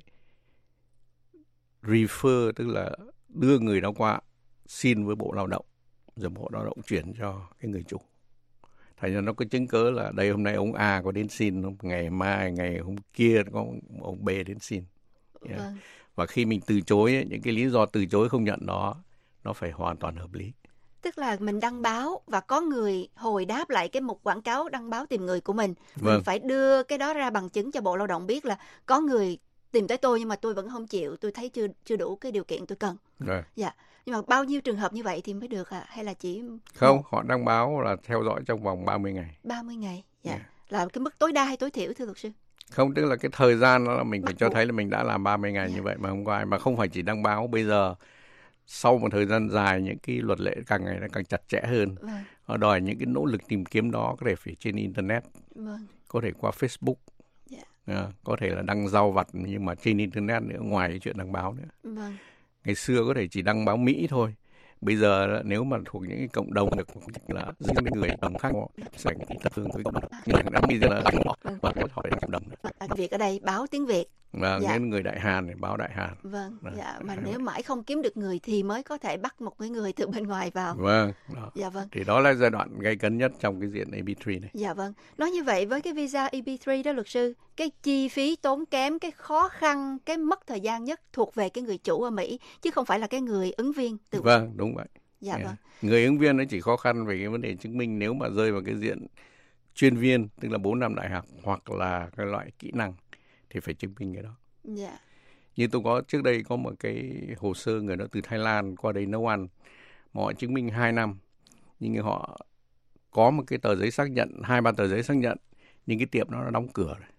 Speaker 8: refer, tức là đưa người đó qua xin với Bộ Lao động, rồi Bộ Lao động chuyển cho cái người chủ. Thành ra nó có chứng cớ là đây hôm nay ông A có đến xin, ngày mai, ngày hôm kia có ông B đến xin. Yeah.
Speaker 7: Vâng.
Speaker 8: Và khi mình từ chối ấy, những cái lý do từ chối không nhận đó nó phải hoàn toàn hợp lý.
Speaker 7: Tức là mình đăng báo và có người hồi đáp lại cái mục quảng cáo đăng báo tìm người của mình.
Speaker 8: Vâng.
Speaker 7: Mình phải đưa cái đó ra bằng chứng cho Bộ Lao động biết là có người tìm tới tôi nhưng mà tôi vẫn không chịu, tôi thấy chưa chưa đủ cái điều kiện tôi cần.
Speaker 8: Rồi.
Speaker 7: Dạ. Nhưng mà bao nhiêu trường hợp như vậy thì mới được à? Hay là chỉ
Speaker 8: Không,
Speaker 7: một,
Speaker 8: họ đăng báo là theo dõi trong vòng ba mươi ngày.
Speaker 7: ba mươi ngày? Dạ.
Speaker 8: Yeah.
Speaker 7: Là cái mức tối đa hay tối thiểu thưa luật sư?
Speaker 8: Không, tức là cái thời gian đó là mình phải
Speaker 7: Bắt
Speaker 8: cho
Speaker 7: buộc.
Speaker 8: thấy là mình đã làm ba mươi ngày
Speaker 7: Yeah.
Speaker 8: như vậy mà không có ai. Mà không phải chỉ đăng báo, bây giờ sau một thời gian dài những cái luật lệ càng ngày nó càng chặt chẽ hơn.
Speaker 7: Vâng.
Speaker 8: Họ đòi những cái nỗ lực tìm kiếm đó có thể phải trên Internet,
Speaker 7: Vâng.
Speaker 8: có thể qua Facebook,
Speaker 7: Yeah.
Speaker 8: à, có thể là đăng rau vặt nhưng mà trên Internet nữa, ngoài cái chuyện đăng báo nữa.
Speaker 7: Vâng.
Speaker 8: Ngày xưa có thể chỉ đăng báo Mỹ thôi. Bây giờ nếu mà thuộc những cái cộng đồng được là những người đồng khác họ sẽ tập trung với cộng đồng. Nhưng mà bây giờ là họ và họ phải cộng đồng.
Speaker 7: À, việc ở đây báo tiếng Việt.
Speaker 8: Và
Speaker 7: Dạ.
Speaker 8: những người Đại Hàn này báo Đại Hàn.
Speaker 7: Vâng.
Speaker 8: Vâng.
Speaker 7: Dạ. Mà nếu mãi không kiếm được người thì mới có thể bắt một cái người từ bên ngoài vào.
Speaker 8: Vâng. Đó.
Speaker 7: Dạ vâng.
Speaker 8: Thì đó là giai đoạn gay cấn nhất trong cái diện A B ba này.
Speaker 7: Dạ vâng. Nói như vậy với cái visa E B ba đó luật sư, cái chi phí tốn kém, cái khó khăn, cái mất thời gian nhất thuộc về cái người chủ ở Mỹ chứ không phải là cái người ứng viên từ.
Speaker 8: Vâng, đúng vậy.
Speaker 7: Dạ
Speaker 8: Yeah.
Speaker 7: vâng.
Speaker 8: Người ứng viên nó chỉ khó khăn về cái vấn đề chứng minh nếu mà rơi vào cái diện chuyên viên, tức là bốn năm đại học hoặc là cái loại kỹ năng thì phải chứng minh cái đó.
Speaker 7: Dạ.
Speaker 8: Như tôi có trước đây có một cái hồ sơ người đó từ Thái Lan qua đây nấu ăn, mà họ chứng minh hai năm, nhưng họ có một cái tờ giấy xác nhận, hai ba tờ giấy xác nhận, nhưng cái tiệm đó nó đóng cửa rồi.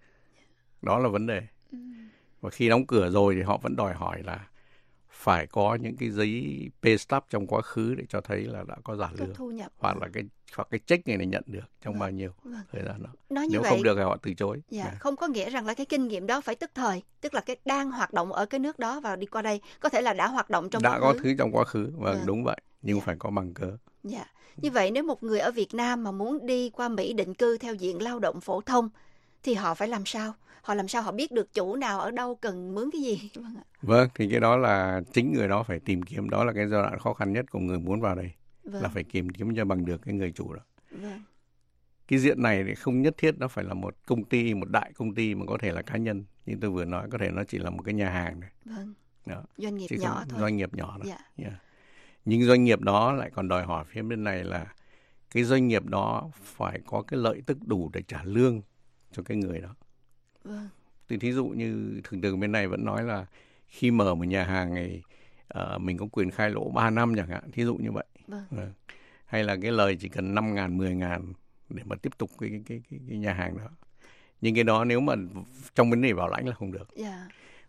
Speaker 8: Đó là vấn đề. Và khi đóng cửa rồi thì họ vẫn đòi hỏi là phải có những cái giấy pay stub trong quá khứ để cho thấy là đã có trả
Speaker 7: Có
Speaker 8: lương,
Speaker 7: thu nhập.
Speaker 8: hoặc là cái hoặc cái check này này nhận được trong
Speaker 7: Vâng.
Speaker 8: bao nhiêu
Speaker 7: Vâng.
Speaker 8: thời gian đó.
Speaker 7: Nói như
Speaker 8: Nếu
Speaker 7: vậy,
Speaker 8: không được thì họ từ chối.
Speaker 7: dạ,
Speaker 8: Yeah.
Speaker 7: không có nghĩa rằng là cái kinh nghiệm đó phải tức thời, tức là cái đang hoạt động ở cái nước đó và đi qua đây có thể là đã hoạt động trong
Speaker 8: Đã
Speaker 7: quá
Speaker 8: có
Speaker 7: khứ.
Speaker 8: thứ trong quá khứ, vâng,
Speaker 7: Vâng.
Speaker 8: đúng vậy, nhưng
Speaker 7: Dạ.
Speaker 8: phải có bằng cớ.
Speaker 7: Dạ. Như vậy nếu một người ở Việt Nam mà muốn đi qua Mỹ định cư theo diện lao động phổ thông thì họ phải làm sao? Họ làm sao họ biết được chủ nào ở đâu cần mướn cái gì? Vâng ạ.
Speaker 8: Vâng, thì cái đó là chính người đó phải tìm kiếm, đó là cái giai đoạn khó khăn nhất của người muốn vào đây,
Speaker 7: Vâng.
Speaker 8: là phải tìm kiếm cho bằng được cái người chủ đó.
Speaker 7: Vâng.
Speaker 8: Cái diện này thì không nhất thiết nó phải là một công ty, một đại công ty, mà có thể là cá nhân. Như tôi vừa nói, có thể nó chỉ là một cái nhà hàng này.
Speaker 7: Vâng.
Speaker 8: Đó.
Speaker 7: Doanh nghiệp
Speaker 8: Chứ
Speaker 7: nhỏ
Speaker 8: không,
Speaker 7: thôi.
Speaker 8: doanh nghiệp nhỏ đó.
Speaker 7: Dạ.
Speaker 8: Yeah. Nhưng doanh nghiệp đó lại còn đòi hỏi phía bên này là cái doanh nghiệp đó phải có cái lợi tức đủ để trả lương cho cái người đó.
Speaker 7: Vâng.
Speaker 8: Thì thí dụ như thường thường bên này vẫn nói là khi mở một nhà hàng này uh, mình có quyền khai lỗ ba năm chẳng hạn, thí dụ như vậy.
Speaker 7: Vâng.
Speaker 8: Vâng. Hay là cái lời chỉ cần năm ngàn, mười ngàn để mà tiếp tục cái, cái, cái, cái, cái nhà hàng đó. Nhưng cái đó nếu mà trong vấn đề bảo lãnh là không được.
Speaker 7: Dạ.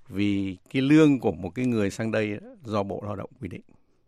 Speaker 8: Vì cái lương của một cái người sang đây do Bộ Lao động quy định.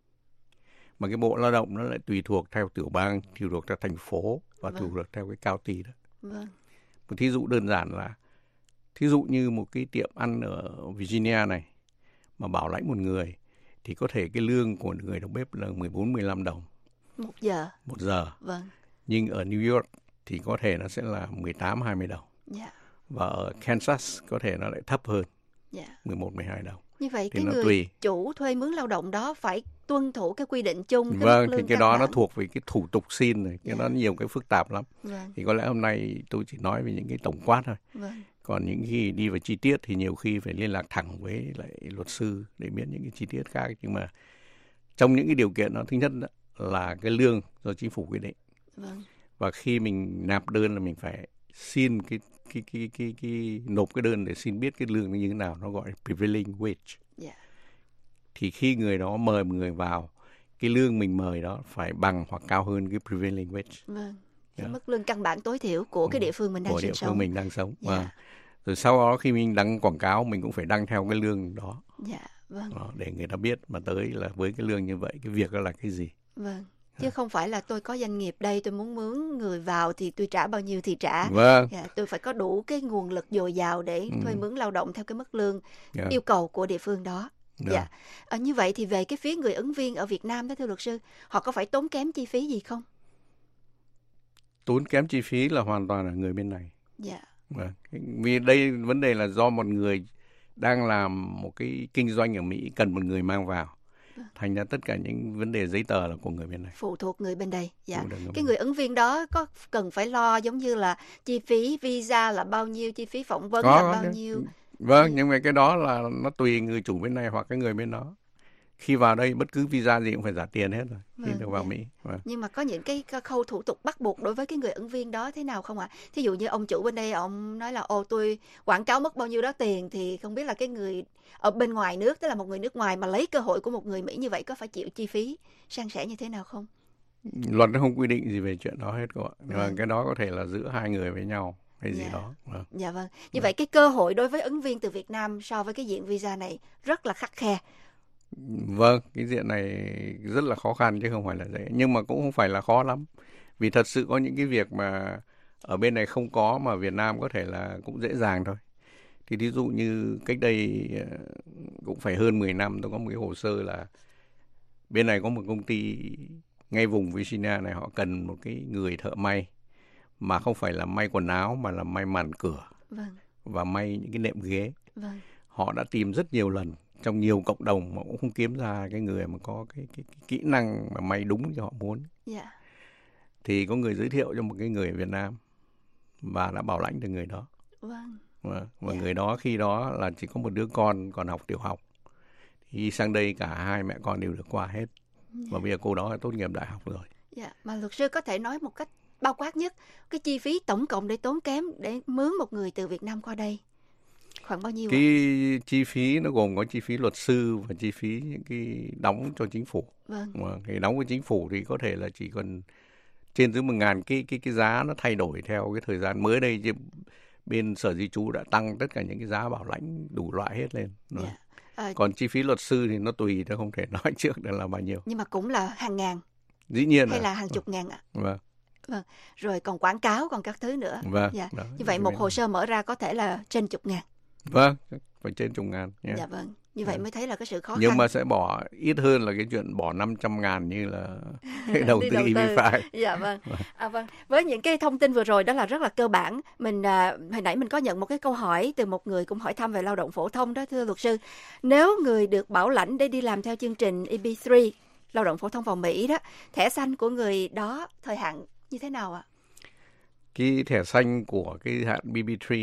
Speaker 8: Mà cái Bộ Lao động nó lại tùy thuộc theo tiểu bang, tùy thuộc theo thành phố và
Speaker 7: Vâng.
Speaker 8: tùy thuộc theo cái county đó.
Speaker 7: Vâng.
Speaker 8: Một thí dụ đơn giản là thí dụ như một cái tiệm ăn ở Virginia này mà bảo lãnh một người thì có thể cái lương của người đầu bếp là mười bốn, mười lăm đồng
Speaker 7: Một giờ.
Speaker 8: một giờ.
Speaker 7: Vâng.
Speaker 8: Nhưng ở New York thì có thể nó sẽ là mười tám, hai mươi đồng.
Speaker 7: Dạ.
Speaker 8: Và ở Kansas có thể nó lại thấp hơn,
Speaker 7: Dạ.
Speaker 8: mười một, mười hai đồng.
Speaker 7: Như vậy
Speaker 8: Thì
Speaker 7: cái
Speaker 8: nó
Speaker 7: người
Speaker 8: tùy.
Speaker 7: chủ thuê mướn lao động đó phải tuân thủ cái quy định chung, cái
Speaker 8: Vâng,
Speaker 7: mức
Speaker 8: thì
Speaker 7: lương
Speaker 8: cái
Speaker 7: căn
Speaker 8: đó
Speaker 7: bản.
Speaker 8: nó thuộc về cái thủ tục xin rồi. Cái
Speaker 7: Dạ.
Speaker 8: đó nhiều cái phức tạp lắm.
Speaker 7: Vâng.
Speaker 8: Thì có lẽ hôm nay tôi chỉ nói về những cái tổng quát thôi.
Speaker 7: Vâng.
Speaker 8: Còn những khi đi vào chi tiết thì nhiều khi phải liên lạc thẳng với lại luật sư để biết những cái chi tiết khác. Nhưng mà trong những cái điều kiện đó, thứ nhất là cái lương do chính phủ quy định.
Speaker 7: Vâng.
Speaker 8: Và khi mình nạp đơn là mình phải xin cái cái cái cái, cái nộp cái đơn để xin biết cái lương nó như thế nào, nó gọi là prevailing wage.
Speaker 7: Dạ.
Speaker 8: Thì khi người đó mời một người vào, cái lương mình mời đó phải bằng hoặc cao hơn cái prevailing wage.
Speaker 7: Vâng. Cái
Speaker 8: Dạ.
Speaker 7: mức lương căn bản tối thiểu của cái địa phương mình đang
Speaker 8: Của địa
Speaker 7: sinh
Speaker 8: phương
Speaker 7: sống.
Speaker 8: mình đang sống.
Speaker 7: Dạ.
Speaker 8: Vâng. Rồi sau đó khi mình đăng quảng cáo mình cũng phải đăng theo cái lương đó,
Speaker 7: Dạ. Vâng.
Speaker 8: đó để người ta biết mà tới là với cái lương như vậy cái việc đó là cái gì.
Speaker 7: Vâng. Chứ không phải là tôi có doanh nghiệp đây, tôi muốn mướn người vào thì tôi trả bao nhiêu thì trả.
Speaker 8: Vâng.
Speaker 7: Dạ, tôi phải có đủ cái nguồn lực dồi dào để
Speaker 8: Ừ.
Speaker 7: thuê mướn lao động theo cái mức lương
Speaker 8: Dạ.
Speaker 7: yêu cầu của địa phương đó.
Speaker 8: Dạ.
Speaker 7: Dạ. À, như vậy thì về cái phía người ứng viên ở Việt Nam đó thưa luật sư, họ có phải tốn kém chi phí gì không?
Speaker 8: Tốn kém chi phí là hoàn toàn là người bên này.
Speaker 7: Dạ.
Speaker 8: Vâng. Vì đây vấn đề là do một người đang làm một cái kinh doanh ở Mỹ cần một người mang vào. Thành ra tất cả những vấn đề giấy tờ là của người bên này.
Speaker 7: Phụ thuộc người bên đây. Dạ.
Speaker 8: Phụ thuộc người
Speaker 7: Cái
Speaker 8: bên
Speaker 7: người ứng viên đó có cần phải lo giống như là chi phí visa là bao nhiêu, chi phí phỏng vấn
Speaker 8: Có,
Speaker 7: là
Speaker 8: có
Speaker 7: bao
Speaker 8: chứ.
Speaker 7: nhiêu,
Speaker 8: Vâng, nhưng mà cái đó là nó tùy người chủ bên này hoặc cái người bên đó. Khi vào đây bất cứ visa gì cũng phải trả tiền hết rồi khi
Speaker 7: Vâng,
Speaker 8: được vào
Speaker 7: dạ.
Speaker 8: Mỹ. Vâng.
Speaker 7: Nhưng mà có những cái khâu thủ tục bắt buộc đối với cái người ứng viên đó thế nào không ạ? Thí dụ như ông chủ bên đây ông nói là ồ tôi quảng cáo mất bao nhiêu đó tiền, thì không biết là cái người ở bên ngoài nước, tức là một người nước ngoài mà lấy cơ hội của một người Mỹ như vậy có phải chịu chi phí san sẻ như thế nào không?
Speaker 8: Luật nó không quy định gì về chuyện đó hết các bạn.
Speaker 7: Vâng.
Speaker 8: Vâng, cái đó có thể là giữa hai người với nhau hay gì
Speaker 7: Dạ.
Speaker 8: đó. Vâng.
Speaker 7: Dạ vâng. Như vậy cái cơ hội đối với ứng viên từ Việt Nam so với cái diện visa này rất là khắt khe.
Speaker 8: Vâng, cái diện này rất là khó khăn chứ không phải là dễ. Nhưng mà cũng không phải là khó lắm. Vì thật sự có những cái việc mà ở bên này không có mà Việt Nam có thể là cũng dễ dàng thôi. Thì ví dụ như cách đây ờ, cũng phải hơn mười năm tôi có một cái hồ sơ là bên này có một công ty ngay vùng Virginia này, họ cần một cái người thợ may mà không phải là may quần áo mà là may màn cửa
Speaker 7: Vâng,
Speaker 8: và may những cái nệm ghế.
Speaker 7: vâng,
Speaker 8: Họ đã tìm rất nhiều lần trong nhiều cộng đồng mà cũng không kiếm ra cái người mà có cái, cái, cái kỹ năng mà may đúng như họ muốn.
Speaker 7: dạ,
Speaker 8: Thì có người giới thiệu cho một cái người Việt Nam và đã bảo lãnh được người đó.
Speaker 7: vâng,
Speaker 8: Và, và
Speaker 7: Dạ.
Speaker 8: người đó khi đó là chỉ có một đứa con còn học tiểu học. Thì sang đây cả hai mẹ con đều được qua hết. Và bây giờ cô đó đã tốt nghiệp đại học rồi.
Speaker 7: dạ. Mà luật sư có thể nói một cách bao quát nhất cái chi phí tổng cộng để tốn kém để mướn một người từ Việt Nam qua đây khoảng bao nhiêu ạ?
Speaker 8: Cái chi phí nó gồm có chi phí luật sư và chi phí những cái đóng cho chính phủ.
Speaker 7: Vâng,
Speaker 8: Mà cái đóng của chính phủ thì có thể là chỉ còn trên dưới một ngàn, cái cái cái giá nó thay đổi theo cái thời gian. Mới đây chứ bên Sở Di trú đã tăng tất cả những cái giá bảo lãnh đủ loại hết lên.
Speaker 7: dạ. Ờ,
Speaker 8: Còn chi phí luật sư thì nó tùy, tôi không thể nói trước được là bao nhiêu.
Speaker 7: nhưng mà cũng là hàng ngàn
Speaker 8: Dĩ nhiên
Speaker 7: hay
Speaker 8: là,
Speaker 7: là hàng chục ngàn ạ?
Speaker 8: Vâng,
Speaker 7: Rồi còn quảng cáo, còn các thứ nữa.
Speaker 8: vâng.
Speaker 7: Dạ.
Speaker 8: Đó,
Speaker 7: Như vậy một hồ sơ mở ra có thể là trên chục ngàn.
Speaker 8: Vâng, phải trên chục ngàn. Yeah.
Speaker 7: Dạ vâng. Như vậy
Speaker 8: Dạ.
Speaker 7: mới thấy là cái sự khó
Speaker 8: Nhưng
Speaker 7: khăn.
Speaker 8: mà sẽ bỏ ít hơn là cái chuyện bỏ năm trăm ngàn như là đầu
Speaker 7: Đi
Speaker 8: tư
Speaker 7: đầu
Speaker 8: e bê năm.
Speaker 7: Dạ vâng. À, vâng. Với những cái thông tin vừa rồi đó là rất là cơ bản. Mình à, hồi nãy mình có nhận một cái câu hỏi từ một người cũng hỏi thăm về lao động phổ thông đó, thưa luật sư. Nếu người được bảo lãnh để đi làm theo chương trình e bê ba, lao động phổ thông vào Mỹ đó, thẻ xanh của người đó thời hạn như thế nào ạ?
Speaker 8: Cái thẻ xanh của cái hạn bê bê ba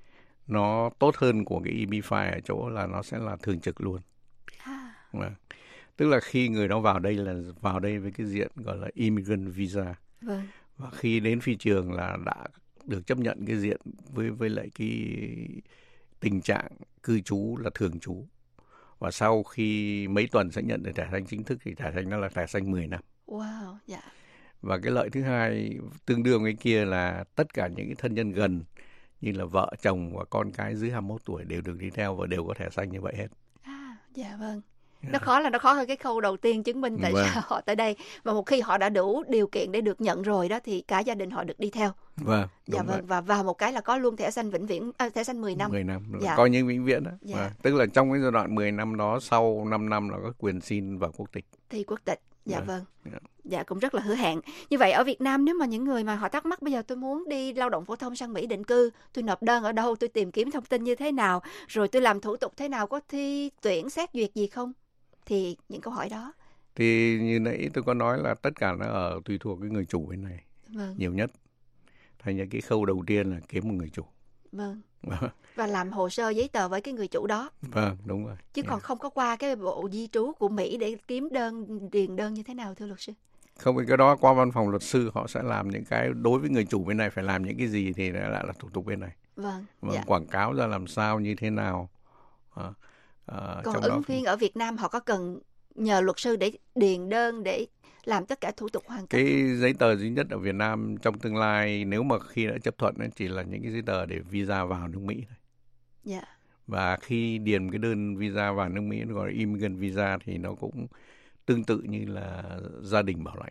Speaker 8: nó tốt hơn của cái e bê năm ở chỗ là nó sẽ là thường trực luôn.
Speaker 7: À,
Speaker 8: Vâng. Tức là khi người đó vào đây là vào đây với cái diện gọi là immigrant visa.
Speaker 7: vâng.
Speaker 8: Và khi đến phi trường là đã được chấp nhận cái diện với với lại cái tình trạng cư trú là thường trú. Và sau khi mấy tuần sẽ nhận được thẻ xanh chính thức thì thẻ xanh nó là thẻ xanh mười năm.
Speaker 7: Wow, dạ.
Speaker 8: Và cái lợi thứ hai tương đương với kia là tất cả những cái thân nhân gần như là vợ, chồng và con cái dưới hai mươi mốt tuổi đều được đi theo và đều có thẻ xanh như vậy hết.
Speaker 7: À, dạ vâng. Nó khó là nó khó hơn cái khâu đầu tiên chứng minh tại
Speaker 8: Vâng.
Speaker 7: sao họ tới đây. Và một khi họ đã đủ điều kiện để được nhận rồi đó thì cả gia đình họ được đi theo.
Speaker 8: Vâng,
Speaker 7: Dạ
Speaker 8: đúng vậy.
Speaker 7: vâng. Và vào một cái là có luôn thẻ xanh vĩnh viễn, à, thẻ xanh mười năm.
Speaker 8: mười năm,
Speaker 7: Dạ.
Speaker 8: coi như vĩnh viễn đó.
Speaker 7: Dạ.
Speaker 8: Vâng. Tức là trong cái giai đoạn mười năm đó, sau năm năm là có quyền xin vào quốc tịch.
Speaker 7: Thi quốc tịch. Dạ
Speaker 8: Vâng.
Speaker 7: vâng.
Speaker 8: Dạ.
Speaker 7: Dạ cũng rất là hứa hẹn. Như vậy ở Việt Nam nếu mà những người mà họ thắc mắc bây giờ tôi muốn đi lao động phổ thông sang Mỹ định cư, tôi nộp đơn ở đâu, tôi tìm kiếm thông tin như thế nào, rồi tôi làm thủ tục thế nào, có thi tuyển xét duyệt gì không? Thì những câu hỏi đó.
Speaker 8: Thì như nãy tôi có nói là tất cả nó ở tùy thuộc cái người chủ bên này
Speaker 7: Vâng.
Speaker 8: nhiều nhất. Thành ra cái khâu đầu tiên là kiếm một người chủ.
Speaker 7: Vâng.
Speaker 8: Vâng,
Speaker 7: Và làm hồ sơ giấy tờ với cái người chủ đó.
Speaker 8: vâng, đúng rồi.
Speaker 7: Chứ còn không có qua cái bộ di trú của Mỹ để kiếm đơn, điền đơn như thế nào thưa luật sư?
Speaker 8: Không, cái đó qua văn phòng luật sư họ sẽ làm những cái đối với người chủ bên này phải làm những cái gì thì lại là thủ tục bên này.
Speaker 7: Vâng.
Speaker 8: Vâng,
Speaker 7: Dạ.
Speaker 8: quảng cáo ra làm sao như thế nào. À, à,
Speaker 7: Còn
Speaker 8: trong
Speaker 7: ứng
Speaker 8: đó
Speaker 7: viên ở Việt Nam họ có cần nhờ luật sư để điền đơn để làm tất cả thủ tục hoàn tất?
Speaker 8: cái giấy tờ duy nhất ở Việt Nam trong tương lai nếu mà khi đã chấp thuận ấy, chỉ là những cái giấy tờ để visa vào nước Mỹ thôi.
Speaker 7: Dạ.
Speaker 8: Và khi điền cái đơn visa vào nước Mỹ nó gọi là immigrant visa thì nó cũng tương tự như là gia đình bảo lãnh.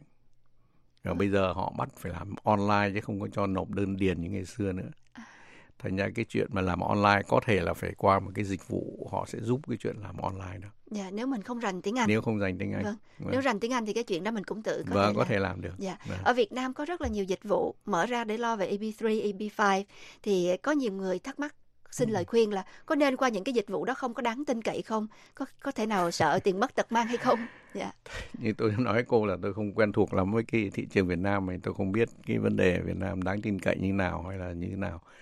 Speaker 8: Và bây giờ họ bắt phải làm online chứ không có cho nộp đơn điền như ngày xưa nữa. Thành ra cái chuyện mà làm online có thể là phải qua một cái dịch vụ họ sẽ giúp cái chuyện làm online đó.
Speaker 7: Dạ, nếu mình không rành tiếng Anh.
Speaker 8: Nếu không dành tiếng Anh.
Speaker 7: Vâng.
Speaker 8: Vâng,
Speaker 7: Nếu rành tiếng Anh thì cái chuyện đó mình cũng tự có
Speaker 8: vâng
Speaker 7: thể
Speaker 8: có
Speaker 7: làm.
Speaker 8: thể làm được.
Speaker 7: Dạ.
Speaker 8: Vâng.
Speaker 7: Ở Việt Nam có rất là nhiều dịch vụ mở ra để lo về e bê ba, e bê năm thì có nhiều người thắc mắc xin
Speaker 8: Ừ.
Speaker 7: lời khuyên là có nên qua những cái dịch vụ đó không, có đáng tin cậy không? Có có thể nào sợ tiền mất tật mang hay không? Dạ.
Speaker 8: Như tôi nói cô là tôi không quen thuộc lắm với cái thị trường Việt Nam này, tôi không biết cái vấn đề Việt Nam đáng tin cậy như nào hay là như thế nào.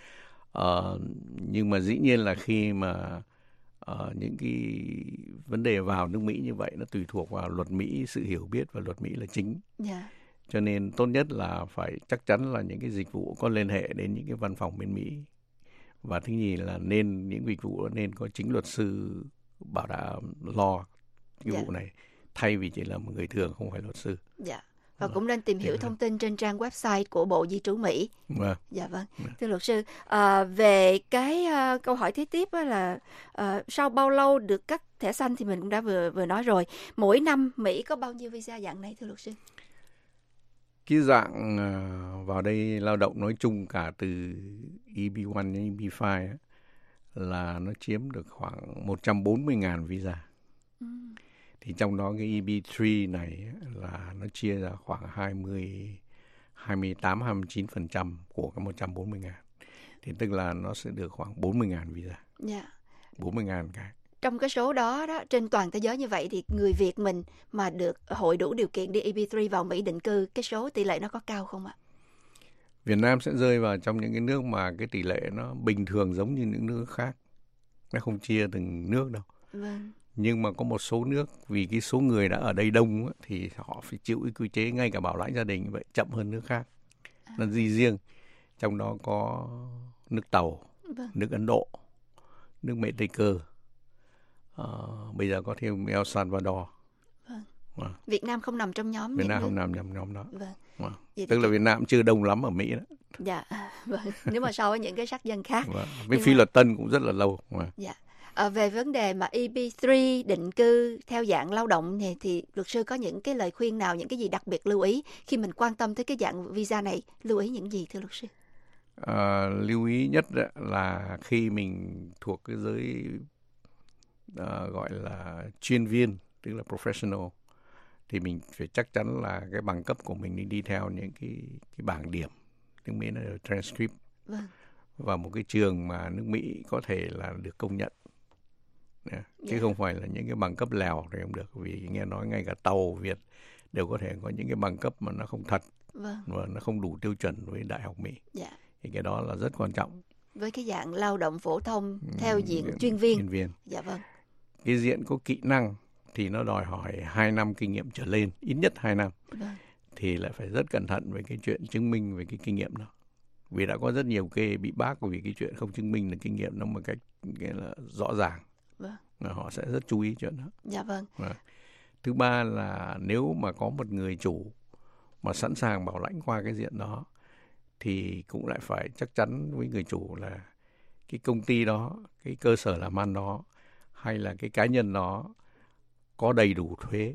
Speaker 8: Ờ, nhưng mà dĩ nhiên là khi mà uh, những cái vấn đề vào nước Mỹ như vậy nó tùy thuộc vào luật Mỹ, sự hiểu biết và luật Mỹ là chính.
Speaker 7: Yeah.
Speaker 8: Cho nên tốt nhất là phải chắc chắn là những cái dịch vụ có liên hệ đến những cái văn phòng bên Mỹ. Và thứ nhì là nên những dịch vụ nên có chính luật sư bảo đảm lo cái
Speaker 7: Dạ.
Speaker 8: vụ này, thay vì chỉ là một người thường không phải luật sư.
Speaker 7: Dạ. Và cũng nên tìm hiểu
Speaker 8: Dạ.
Speaker 7: thông tin trên trang website của Bộ Di trú Mỹ.
Speaker 8: Vâng.
Speaker 7: Dạ vâng. Thưa luật sư, à, về cái à, câu hỏi kế tiếp á là à, sau bao lâu được cấp thẻ xanh thì mình cũng đã vừa vừa nói rồi. Mỗi năm Mỹ có bao nhiêu visa dạng này thưa luật sư?
Speaker 8: Cái dạng uh, vào đây lao động nói chung cả từ E B một đến E B năm á, là nó chiếm được khoảng một trăm bốn mươi nghìn visa.
Speaker 7: Ừ.
Speaker 8: Thì trong đó cái E B ba này á, là nó chia ra khoảng hai mươi, hai mươi tám, hai mươi chín phần trăm của cái một trăm bốn mươi nghìn. Thì tức là nó sẽ được khoảng bốn mươi nghìn visa.
Speaker 7: Dạ.
Speaker 8: bốn mươi nghìn cái.
Speaker 7: Trong cái số đó đó, trên toàn thế giới như vậy thì người Việt mình mà được hội đủ điều kiện đi E B ba vào Mỹ định cư, cái số tỷ lệ nó có cao không ạ?
Speaker 8: Việt Nam sẽ rơi vào trong những cái nước mà cái tỷ lệ nó bình thường giống như những nước khác. Nó không chia từng nước đâu.
Speaker 7: Vâng.
Speaker 8: Nhưng mà có một số nước vì cái số người đã ở đây đông á, thì họ phải chịu cái quy chế ngay cả bảo lãnh gia đình vậy chậm hơn nước khác. Nó gì riêng. Trong đó có nước Tàu,
Speaker 7: Vâng.
Speaker 8: nước Ấn Độ, nước Mễ Tây Cơ. Ờ, bây giờ có thêm El Salvador.
Speaker 7: Vâng.
Speaker 8: Vâng.
Speaker 7: Việt Nam không nằm trong nhóm
Speaker 8: Việt
Speaker 7: những
Speaker 8: Nam
Speaker 7: nước.
Speaker 8: không nằm trong nhóm đó.
Speaker 7: Vâng.
Speaker 8: Vâng.
Speaker 7: Vậy
Speaker 8: Tức
Speaker 7: thì-
Speaker 8: là Việt Nam chưa đông lắm ở Mỹ đó.
Speaker 7: Dạ, vâng. Nếu mà so với những cái sắc dân khác.
Speaker 8: Vâng. Với
Speaker 7: Nhưng
Speaker 8: Phi
Speaker 7: mà-
Speaker 8: Luật Tân cũng rất là lâu. Vâng.
Speaker 7: Dạ. À, về vấn đề mà E B ba định cư theo dạng lao động này thì luật sư có những cái lời khuyên nào, những cái gì đặc biệt lưu ý khi mình quan tâm tới cái dạng visa này, lưu ý những gì thưa luật sư?
Speaker 8: À, lưu ý nhất đó là khi mình thuộc cái giới à, gọi là chuyên viên, tức là professional, thì mình phải chắc chắn là cái bằng cấp của mình đi theo những cái cái bảng điểm, tiếng Mỹ là transcript,
Speaker 7: Vâng.
Speaker 8: và một cái trường mà nước Mỹ có thể là được công nhận. Nha. Chứ
Speaker 7: Dạ.
Speaker 8: không phải là những cái bằng cấp lèo thì không được, vì nghe nói ngay cả tàu Việt đều có thể có những cái bằng cấp mà nó không thật
Speaker 7: Vâng.
Speaker 8: và nó không đủ tiêu chuẩn với Đại học Mỹ.
Speaker 7: Dạ.
Speaker 8: Thì cái đó là rất quan trọng.
Speaker 7: Với cái dạng lao động phổ thông theo
Speaker 8: Ừ,
Speaker 7: diện chuyên viên.
Speaker 8: chuyên viên.
Speaker 7: Dạ vâng.
Speaker 8: Cái diện có kỹ năng thì nó đòi hỏi hai năm kinh nghiệm trở lên, ít nhất hai năm.
Speaker 7: Vâng.
Speaker 8: Thì lại phải rất cẩn thận với cái chuyện chứng minh về cái kinh nghiệm đó. Vì đã có rất nhiều kê bị bác vì cái chuyện không chứng minh được kinh nghiệm nó một cách cái là rõ ràng.
Speaker 7: Vâng.
Speaker 8: Và họ sẽ rất chú ý chuyện đó.
Speaker 7: Dạ vâng.
Speaker 8: Và thứ ba là nếu mà có một người chủ mà sẵn sàng bảo lãnh qua cái diện đó thì cũng lại phải chắc chắn với người chủ là cái công ty đó, cái cơ sở làm ăn đó hay là cái cá nhân đó có đầy đủ thuế,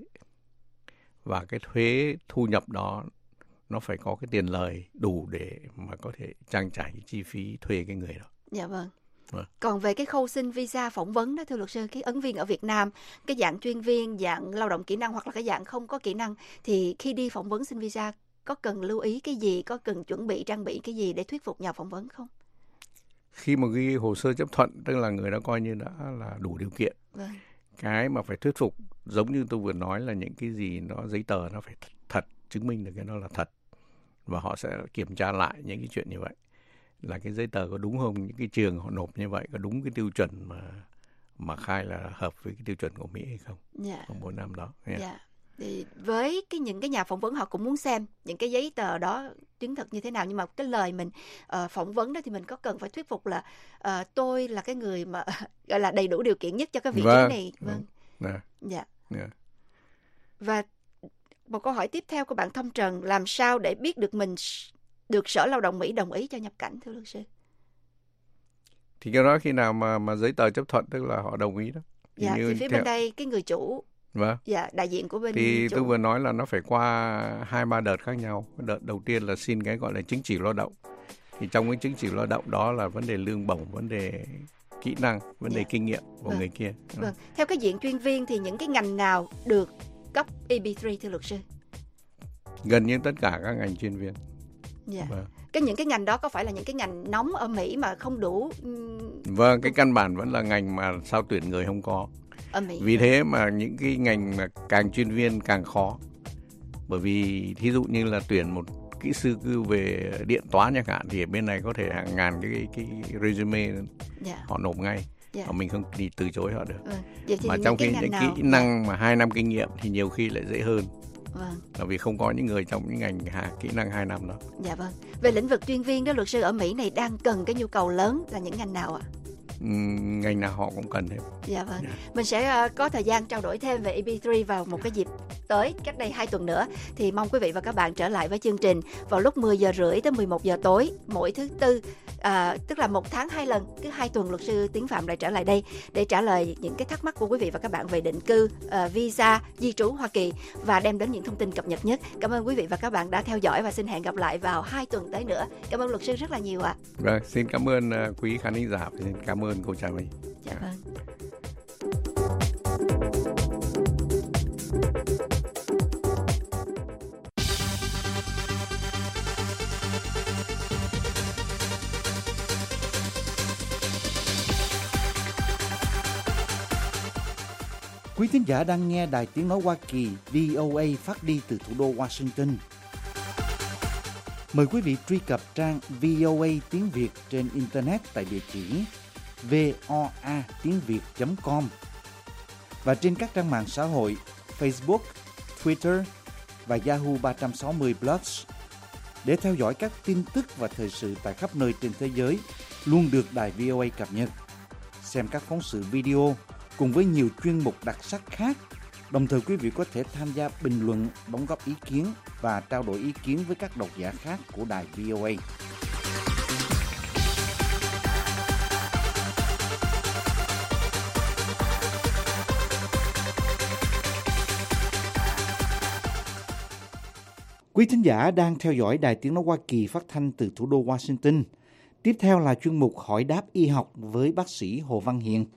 Speaker 8: và cái thuế thu nhập đó nó phải có cái tiền lời đủ để mà có thể trang trải cái chi phí thuê cái người đó.
Speaker 7: Dạ vâng.
Speaker 8: Vâng.
Speaker 7: Còn về cái khâu xin visa phỏng vấn đó thưa luật sư, cái ứng viên ở Việt Nam, cái dạng chuyên viên, dạng lao động kỹ năng hoặc là cái dạng không có kỹ năng thì khi đi phỏng vấn xin visa có cần lưu ý cái gì, có cần chuẩn bị trang bị cái gì để thuyết phục nhà phỏng vấn không?
Speaker 8: Khi mà ghi hồ sơ chấp thuận tức là người đó coi như đã là đủ điều kiện.
Speaker 7: Vâng.
Speaker 8: Cái mà phải thuyết phục giống như tôi vừa nói là những cái gì nó giấy tờ nó phải thật, thật chứng minh được cái nó là thật, và họ sẽ kiểm tra lại những cái chuyện như vậy là cái giấy tờ có đúng không, những cái trường họ nộp như vậy có đúng cái tiêu chuẩn mà mà khai là hợp với cái tiêu chuẩn của Mỹ hay không,
Speaker 7: Dạ.
Speaker 8: trong mỗi năm đó. Yeah.
Speaker 7: Dạ. Thì với cái những cái nhà phỏng vấn họ cũng muốn xem những cái giấy tờ đó chứng thực như thế nào, nhưng mà cái lời mình uh, phỏng vấn đó thì mình có cần phải thuyết phục là uh, tôi là cái người mà gọi là đầy đủ điều kiện nhất cho cái vị
Speaker 8: Vâng.
Speaker 7: trí này. Vâng.
Speaker 8: Yeah.
Speaker 7: Dạ.
Speaker 8: Yeah.
Speaker 7: Và một câu hỏi tiếp theo của bạn Thông Trần, làm sao để biết được mình được Sở Lao động Mỹ đồng ý cho nhập cảnh thưa luật sư?
Speaker 8: Thì cái đó khi nào mà mà giấy tờ chấp thuận tức là họ đồng ý đó.
Speaker 7: Dạ,
Speaker 8: như
Speaker 7: thì phía
Speaker 8: theo-
Speaker 7: bên đây cái người chủ,
Speaker 8: Vâng.
Speaker 7: dạ, đại diện của bên
Speaker 8: Thì
Speaker 7: chủ.
Speaker 8: tôi vừa nói là nó phải qua hai ba đợt khác nhau. Đợt đầu tiên là xin cái gọi là chứng chỉ lao động. Thì trong cái chứng chỉ lao động đó là vấn đề lương bổng, vấn đề kỹ năng, vấn đề
Speaker 7: Dạ.
Speaker 8: kinh nghiệm của
Speaker 7: Vâng.
Speaker 8: người kia.
Speaker 7: Vâng, theo cái diện chuyên viên thì những cái ngành nào được cấp E B ba thưa luật sư?
Speaker 8: Gần như tất cả các ngành chuyên viên.
Speaker 7: Dạ.
Speaker 8: Vâng.
Speaker 7: Cái những cái ngành đó có phải là những cái ngành nóng ở Mỹ mà không đủ ừm,
Speaker 8: Vâng, cái căn bản vẫn là ngành mà sao tuyển người không có.
Speaker 7: ở Mỹ?
Speaker 8: Vì thế mà những cái ngành mà càng chuyên viên càng khó. Bởi vì thí dụ như là tuyển một kỹ sư về điện toán chẳng hạn thì ở bên này có thể hàng ngàn cái cái, cái resume
Speaker 7: Dạ.
Speaker 8: họ nộp ngay.
Speaker 7: Dạ.
Speaker 8: Mà mình không đi từ chối họ được.
Speaker 7: Vâng. Vậy thì
Speaker 8: Mà
Speaker 7: những
Speaker 8: trong
Speaker 7: cái
Speaker 8: khi
Speaker 7: ngành
Speaker 8: những
Speaker 7: nào?
Speaker 8: kỹ năng mà hai năm kinh nghiệm thì nhiều khi lại dễ hơn.
Speaker 7: Vâng.
Speaker 8: Là vì không có những người trong những ngành hà, kỹ năng hai năm đó.
Speaker 7: Dạ vâng. Về lĩnh vực chuyên viên đó, luật sư ở Mỹ này đang cần cái nhu cầu lớn là những ngành nào ạ?
Speaker 8: Uhm, ngành nào họ cũng cần hết.
Speaker 7: Dạ vâng.
Speaker 8: Yeah.
Speaker 7: Mình sẽ uh, có thời gian trao đổi thêm về e bê ba vào một cái dịp tới, cách đây hai tuần nữa. Thì mong quý vị và các bạn trở lại với chương trình vào lúc mười giờ rưỡi tới mười một giờ tối mỗi thứ tư. À, tức là một tháng hai lần, cứ hai tuần luật sư Tiến Phạm lại trở lại đây để trả lời những cái thắc mắc của quý vị và các bạn về định cư, uh, visa, di trú Hoa Kỳ và đem đến những thông tin cập nhật nhất. Cảm ơn quý vị và các bạn đã theo dõi và xin hẹn gặp lại vào hai tuần tới nữa. Cảm ơn luật sư rất là nhiều ạ.
Speaker 8: Vâng, xin cảm ơn uh, quý khán thính giả, xin cảm ơn cô Trà My.
Speaker 7: Dạ vâng.
Speaker 3: Quý thính giả đang nghe Đài Tiếng Nói Hoa Kỳ vê o a phát đi từ thủ đô Washington. Mời quý vị truy cập trang vê o a tiếng Việt trên Internet tại địa chỉ voa tiếng việt chấm com và trên các trang mạng xã hội Facebook, Twitter và Yahoo ba sáu không Plus để theo dõi các tin tức và thời sự tại khắp nơi trên thế giới luôn được Đài vê o a cập nhật. Xem các phóng sự video cùng với nhiều chuyên mục đặc sắc khác. Đồng thời quý vị có thể tham gia bình luận, đóng góp ý kiến và trao đổi ý kiến với các độc giả khác của Đài vê o a. Quý thính giả đang theo dõi Đài Tiếng Nói Hoa Kỳ phát thanh từ thủ đô Washington. Tiếp theo là chuyên mục Hỏi đáp y học với bác sĩ Hồ Văn Hiền.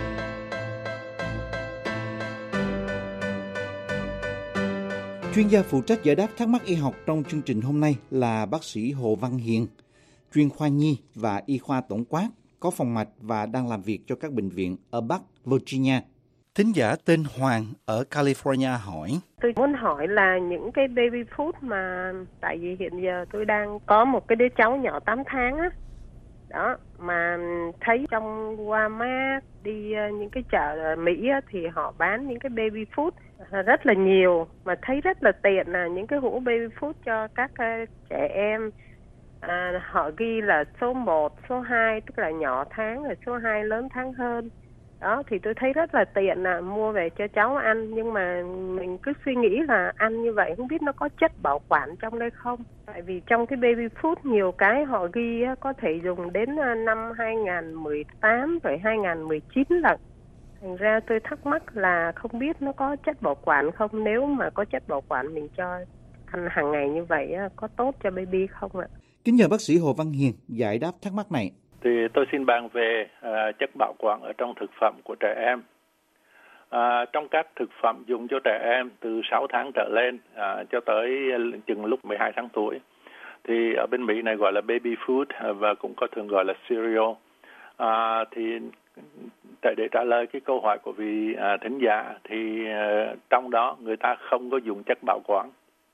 Speaker 3: Chuyên gia phụ trách giải đáp thắc mắc y học trong chương trình hôm nay là bác sĩ Hồ Văn Hiền, chuyên khoa nhi và y khoa tổng quát, có phòng mạch và đang làm việc cho các bệnh viện ở Bắc Virginia. Thính giả tên Hoàng ở California hỏi.
Speaker 9: Tôi muốn hỏi là những cái baby food mà, tại vì hiện giờ tôi đang có một cái đứa cháu nhỏ tám tháng á, đó, mà thấy trong Walmart, đi những cái chợ Mỹ á, thì họ bán những cái baby food rất là nhiều, mà thấy rất là tiện, là những cái hũ baby food cho các uh, trẻ em. À, họ ghi là số một, số hai, tức là nhỏ tháng, rồi số hai lớn tháng hơn. Đó, thì tôi thấy rất là tiện là mua về cho cháu ăn, nhưng mà mình cứ suy nghĩ là ăn như vậy không biết nó có chất bảo quản trong đây không. Tại vì trong cái baby food nhiều cái họ ghi có thể dùng đến năm hai không một tám rồi hai không một chín lận. Thành ra tôi thắc mắc là không biết nó có chất bảo quản không, nếu mà có chất bảo quản mình cho ăn hàng ngày như vậy có tốt cho baby không ạ?
Speaker 3: Kính nhờ bác sĩ Hồ Văn Hiền giải đáp thắc mắc này.
Speaker 10: Thì tôi xin bàn về uh, chất bảo quản ở trong thực phẩm của trẻ em. Uh, trong các thực phẩm dùng cho trẻ em từ sáu tháng trở lên uh, cho tới chừng lúc mười hai tháng tuổi, thì ở bên Mỹ này gọi là baby food uh, và cũng có thường gọi là cereal. Uh, thì để trả lời cái câu hỏi của vị uh, thính giả, thì uh, trong đó người ta không có dùng chất bảo quản.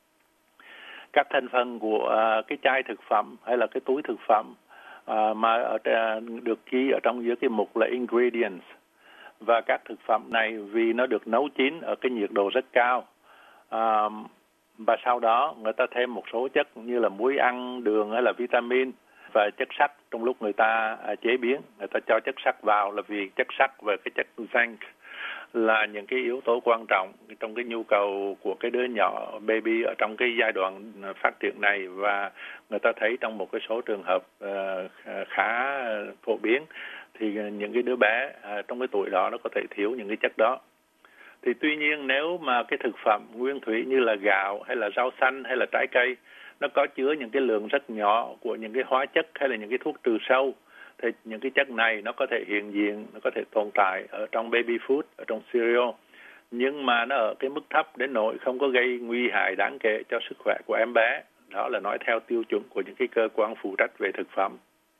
Speaker 10: Các thành phần của uh, cái chai thực phẩm hay là cái túi thực phẩm Uh, mà ở, uh, được ghi ở trong dưới cái mục là ingredients, và các thực phẩm này vì nó được nấu chín ở cái nhiệt độ rất cao, uh, và sau đó người ta thêm một số chất như là muối ăn, đường hay là vitamin và chất sắt. Trong lúc người ta uh, chế biến, người ta cho chất sắt vào là vì chất sắt và cái chất zinc là những cái yếu tố quan trọng trong cái nhu cầu của cái đứa nhỏ baby ở trong cái giai đoạn phát triển này, và người ta thấy trong một cái số trường hợp uh, khá phổ biến thì những cái đứa bé uh, trong cái tuổi đó nó có thể thiếu những cái chất đó. Thì tuy nhiên nếu mà cái thực phẩm nguyên thủy như là gạo hay là rau xanh hay là trái cây nó có chứa những cái lượng rất nhỏ của những cái hóa chất hay là những cái thuốc trừ sâu, thì những cái chất này nó có thể hiện diện, nó có thể tồn tại ở trong baby food, ở trong cereal, nhưng mà nó ở cái mức thấp đến nỗi không có gây nguy hại đáng kể cho sức khỏe của em bé. Đó là nói theo tiêu chuẩn của những cái cơ quan phụ trách về thực phẩm.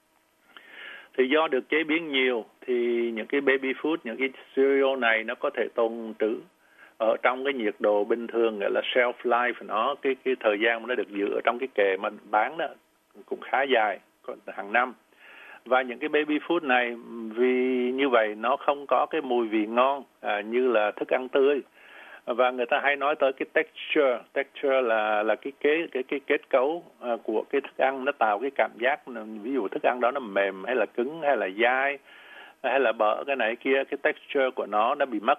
Speaker 10: Thì do được chế biến nhiều thì những cái baby food, những cái cereal này nó có thể tồn trữ ở trong cái nhiệt độ bình thường, gọi là shelf life của nó, cái cái thời gian mà nó được giữ ở trong cái kệ mà bán đó cũng khá dài, còn hàng năm. Và những cái baby food này vì như vậy nó không có cái mùi vị ngon à, như là thức ăn tươi. Và người ta hay nói tới cái texture, texture là là cái cái cái cái kết cấu à, của cái thức ăn, nó tạo cái cảm giác, ví dụ thức ăn đó nó mềm hay là cứng hay là dai hay là bở cái này kia, cái texture của nó nó bị mất.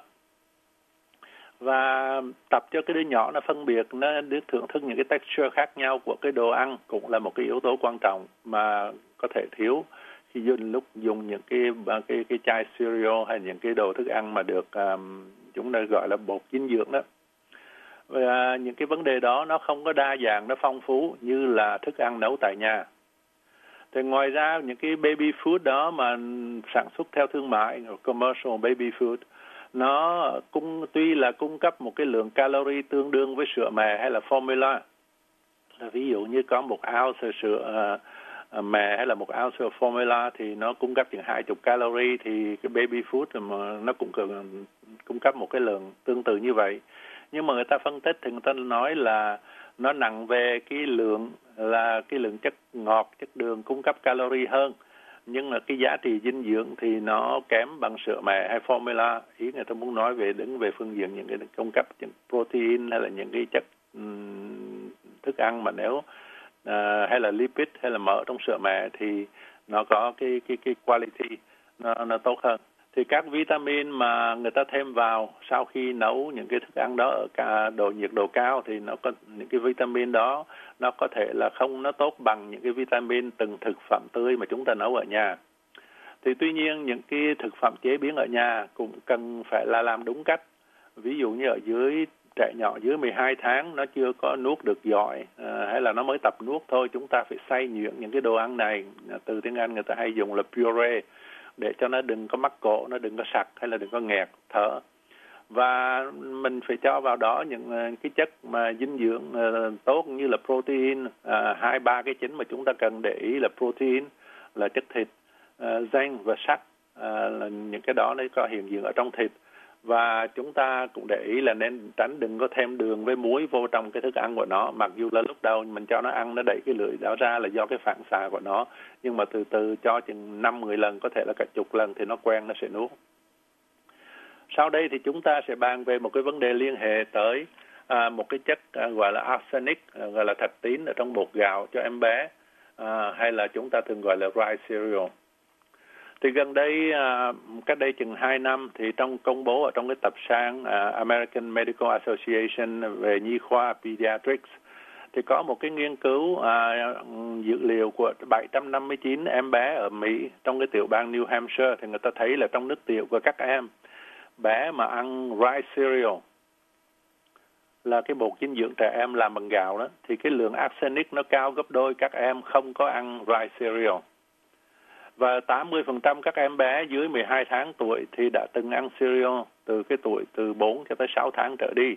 Speaker 10: Và tập cho cái đứa nhỏ nó phân biệt, nó được thưởng thức những cái texture khác nhau của cái đồ ăn cũng là một cái yếu tố quan trọng mà có thể thiếu khi dùng lúc dùng những cái cái cái chai cereal hay những cái đồ thức ăn mà được um, chúng ta gọi là bột dinh dưỡng đó. Và những cái vấn đề đó nó không có đa dạng, nó phong phú như là thức ăn nấu tại nhà. Thì ngoài ra những cái baby food đó mà sản xuất theo thương mại, commercial baby food, nó cũng tuy là cung cấp một cái lượng calorie tương đương với sữa mẹ hay là formula. Ví dụ như có một ounce sữa uh, mẹ hay là một ounce sữa formula thì nó cung cấp chừng hai mươi calorie, thì cái baby food mà nó cũng cần cung cấp một cái lượng tương tự như vậy. Nhưng mà người ta phân tích thì người ta nói là nó nặng về cái lượng là cái lượng chất ngọt, chất đường cung cấp calorie hơn, nhưng là cái giá trị dinh dưỡng thì nó kém bằng sữa mẹ hay formula. Ý người ta muốn nói về đứng về phương diện những cái cung cấp những protein hay là những cái chất um, thức ăn mà nếu uh, hay là lipid hay là mỡ trong sữa mẹ thì nó có cái cái cái quality nó nó tốt hơn. Thì các vitamin mà người ta thêm vào sau khi nấu những cái thức ăn đó ở cả độ nhiệt độ cao thì nó có những cái vitamin đó nó có thể là không nó tốt bằng những cái vitamin từng thực phẩm tươi mà chúng ta nấu ở nhà. Thì tuy nhiên những cái thực phẩm chế biến ở nhà cũng cần phải là làm đúng cách. Ví dụ như ở dưới trẻ nhỏ dưới mười hai tháng nó chưa có nuốt được giỏi à, hay là nó mới tập nuốt thôi, chúng ta phải xay nhuyễn những cái đồ ăn này, từ tiếng Anh người ta hay dùng là puree, để cho nó đừng có mắc cổ, nó đừng có sặc hay là đừng có nghẹt thở. Và mình phải cho vào đó những cái chất mà dinh dưỡng uh, tốt như là protein, uh, hai ba cái chính mà chúng ta cần để ý là protein, là chất thịt, uh, giang và sắt, uh, là những cái đó nó có hiện diện ở trong thịt. Và chúng ta cũng để ý là nên tránh đừng có thêm đường với muối vô trong cái thức ăn của nó. Mặc dù là lúc đầu mình cho nó ăn, nó đẩy cái lưỡi đó ra là do cái phản xạ của nó, nhưng mà từ từ cho chừng năm mười lần, có thể là cả chục lần thì nó quen, nó sẽ nuốt. Sau đây thì chúng ta sẽ bàn về một cái vấn đề liên hệ tới à, một cái chất à, gọi là arsenic, à, gọi là thạch tín ở trong bột gạo cho em bé, à, hay là chúng ta thường gọi là rice cereal. Thì gần đây, à, cách đây chừng hai năm, thì trong công bố ở trong cái tập san à, American Medical Association về nhi khoa Pediatrics, thì có một cái nghiên cứu à, dữ liệu của bảy trăm năm mươi chín em bé ở Mỹ trong cái tiểu bang New Hampshire, thì người ta thấy là trong nước tiểu của các em bé mà ăn rice cereal, là cái bột dinh dưỡng trẻ em làm bằng gạo đó, thì cái lượng arsenic nó cao gấp đôi các em không có ăn rice cereal. Và tám mươi phần trăm các em bé dưới mười hai tháng tuổi thì đã từng ăn cereal từ cái tuổi từ bốn cho tới sáu tháng trở đi.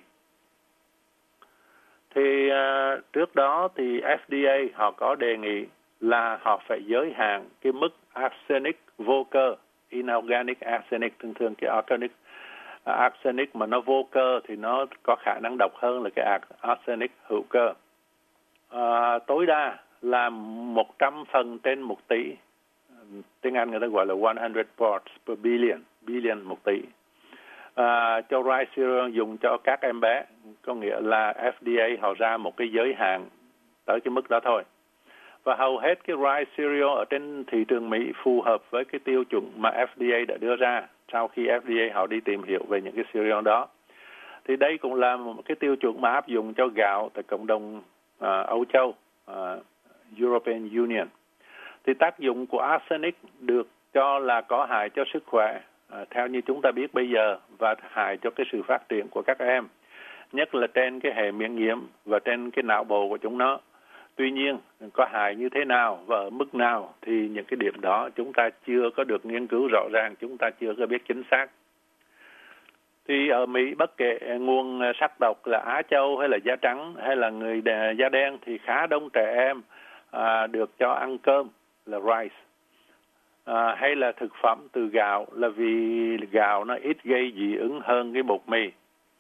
Speaker 10: Thì uh, trước đó thì F D A họ có đề nghị là họ phải giới hạn cái mức arsenic vô cơ, inorganic arsenic, thường thường cái organic uh, arsenic mà nó vô cơ thì nó có khả năng độc hơn là cái arsenic hữu cơ. Uh, tối đa là một trăm phần trên một tỷ. Tiếng Anh người ta gọi là một trăm parts per billion, billion một tỷ. À, cho rice cereal dùng cho các em bé, có nghĩa là F D A họ ra một cái giới hạn tới cái mức đó thôi. Và hầu hết cái rice cereal ở trên thị trường Mỹ phù hợp với cái tiêu chuẩn mà F D A đã đưa ra sau khi F D A họ đi tìm hiểu về những cái cereal đó. Thì đây cũng là một cái tiêu chuẩn mà áp dụng cho gạo tại cộng đồng à, Âu Châu, à, European Union. Thì tác dụng của arsenic được cho là có hại cho sức khỏe, à, theo như chúng ta biết bây giờ, và hại cho cái sự phát triển của các em, nhất là trên cái hệ miễn nhiễm và trên cái não bộ của chúng nó. Tuy nhiên, có hại như thế nào và ở mức nào thì những cái điểm đó chúng ta chưa có được nghiên cứu rõ ràng, chúng ta chưa có biết chính xác. Thì ở Mỹ, bất kể nguồn sắc tộc là Á Châu hay là da trắng hay là người da đen, thì khá đông trẻ em à, được cho ăn cơm là rice, à, hay là thực phẩm từ gạo, là vì gạo nó ít gây dị ứng hơn cái bột mì.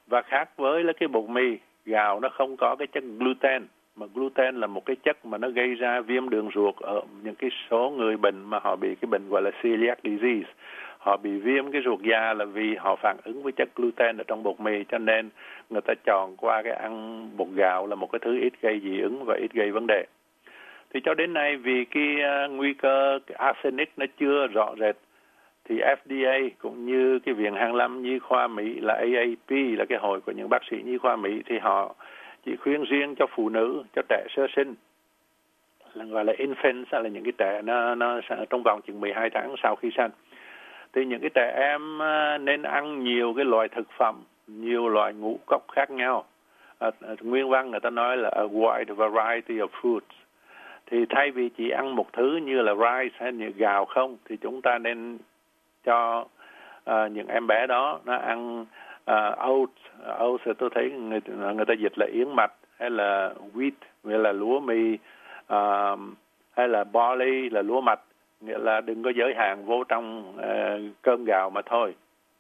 Speaker 10: Và khác với là cái bột mì, gạo nó không có cái chất gluten, mà gluten là một cái chất mà nó gây ra viêm đường ruột ở những cái số người bệnh mà họ bị cái bệnh gọi là celiac disease. Họ bị viêm cái ruột già là vì họ phản ứng với chất gluten ở trong bột mì, cho nên người ta chọn qua cái ăn bột gạo là một cái thứ ít gây dị ứng và ít gây vấn đề. Thì cho đến nay vì cái uh, nguy cơ cái arsenic nó chưa rõ rệt, thì F D A cũng như cái Viện Hàn lâm Nhi khoa Mỹ là A A P là cái hội của những bác sĩ nhi khoa Mỹ, thì họ chỉ khuyên riêng cho phụ nữ, cho trẻ sơ sinh, là gọi là infants, là những cái trẻ nó, nó trong vòng chừng mười hai tháng sau khi sanh. Thì những cái trẻ em nên ăn nhiều cái loại thực phẩm, nhiều loại ngũ cốc khác nhau. À, nguyên văn người ta nói là a wide variety of foods. Thì thay vì chỉ ăn một thứ như là rice hay như gạo không, thì chúng ta nên cho uh, những em bé đó nó ăn uh, oats. Oats thì tôi thấy người, người ta dịch là yến mạch, hay là wheat, nghĩa là lúa mì, uh, hay là barley là lúa mạch, nghĩa là đừng có giới hạn vô trong uh, cơm gạo mà thôi.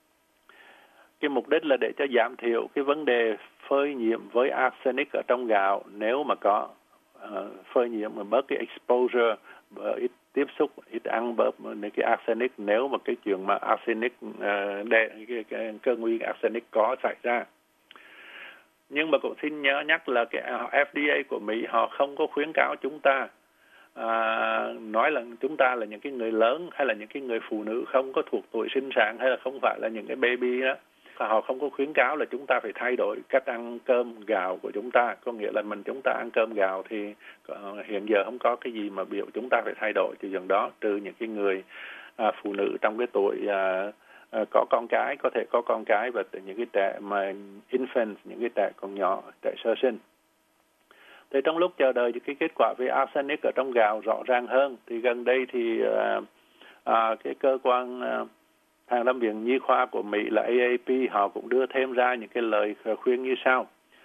Speaker 10: Cái mục đích là để cho giảm thiểu cái vấn đề phơi nhiễm với arsenic ở trong gạo, nếu mà có uh, phơi nhiễm mà bớt cái exposure, ít tiếp xúc, ít ăn bớt cái arsenic, nếu mà cái chuyện mà arsenic uh, đe, cái, cái cơn nguy arsenic có xảy ra. Nhưng mà cũng xin nhớ nhắc là cái F D A của Mỹ họ không có khuyến cáo chúng ta à, nói là chúng ta là những cái người lớn hay là những cái người phụ nữ không có thuộc tuổi sinh sản hay là không phải là những cái baby đó. Họ không có khuyến cáo là chúng ta phải thay đổi cách ăn cơm gạo của chúng ta. Có nghĩa là mình chúng ta ăn cơm gạo thì uh, hiện giờ không có cái gì mà biểu chúng ta phải thay đổi từ dần đó, trừ những cái người uh, phụ nữ trong cái tuổi uh, uh, có con cái, có thể có con cái, và những cái trẻ mà infant, những cái trẻ còn nhỏ, trẻ sơ sinh. Thì trong lúc chờ đợi cái kết quả về arsenic ở trong gạo rõ ràng hơn, thì gần đây thì uh, uh, cái cơ quan uh, Hàn lâm Viện Nhi khoa của Mỹ là A A P họ cũng đưa thêm ra những cái lời khuyên như sau: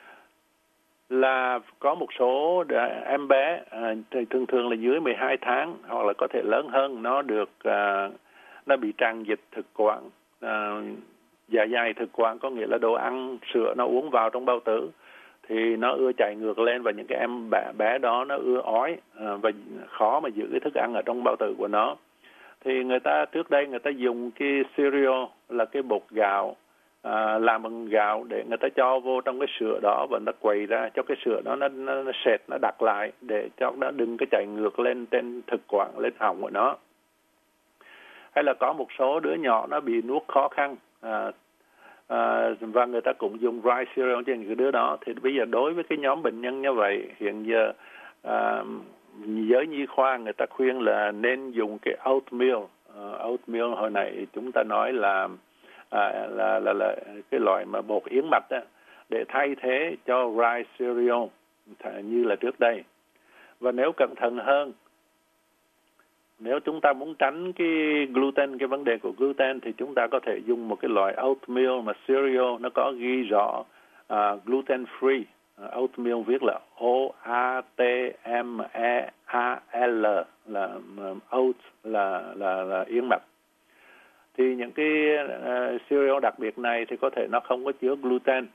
Speaker 10: là có một số em bé à, thường thường là dưới mười hai tháng hoặc là có thể lớn hơn, nó được à, nó bị tràn dịch thực quản, à, dạ dày thực quản, có nghĩa là đồ ăn sữa nó uống vào trong bao tử thì nó ưa chảy ngược lên, và những cái em bé, bé đó nó ưa ói à, và khó mà giữ cái thức ăn ở trong bao tử của nó. Thì người ta trước đây người ta dùng cái cereal là cái bột gạo à, làm bằng gạo để người ta cho vô trong cái sữa đó, và nó quậy ra cho cái sữa đó nó, nó, nó sệt, nó đặc lại để cho nó đừng cái chảy ngược lên trên thực quản, lên họng của nó. Hay là có một số đứa nhỏ nó bị nuốt khó khăn à, à, và người ta cũng dùng rice cereal cho những cái đứa đó. Thì bây giờ đối với cái nhóm bệnh nhân như vậy, hiện giờ à, giới nhi khoa người ta khuyên là nên dùng cái oatmeal. Uh, oatmeal hồi nãy chúng ta nói là, à, là là là cái loại mà bột yến mạch đó, để thay thế cho rice cereal như là trước đây. Và nếu cẩn thận hơn, nếu chúng ta muốn tránh cái gluten, cái vấn đề của gluten, thì chúng ta có thể dùng một cái loại oatmeal mà cereal nó có ghi rõ uh, gluten free. Uh, oatmeal viết là O A T M E A L, là um, oat là là là yến mạch. Thì những cái uh, cereal đặc biệt này thì có thể nó không có chứa gluten.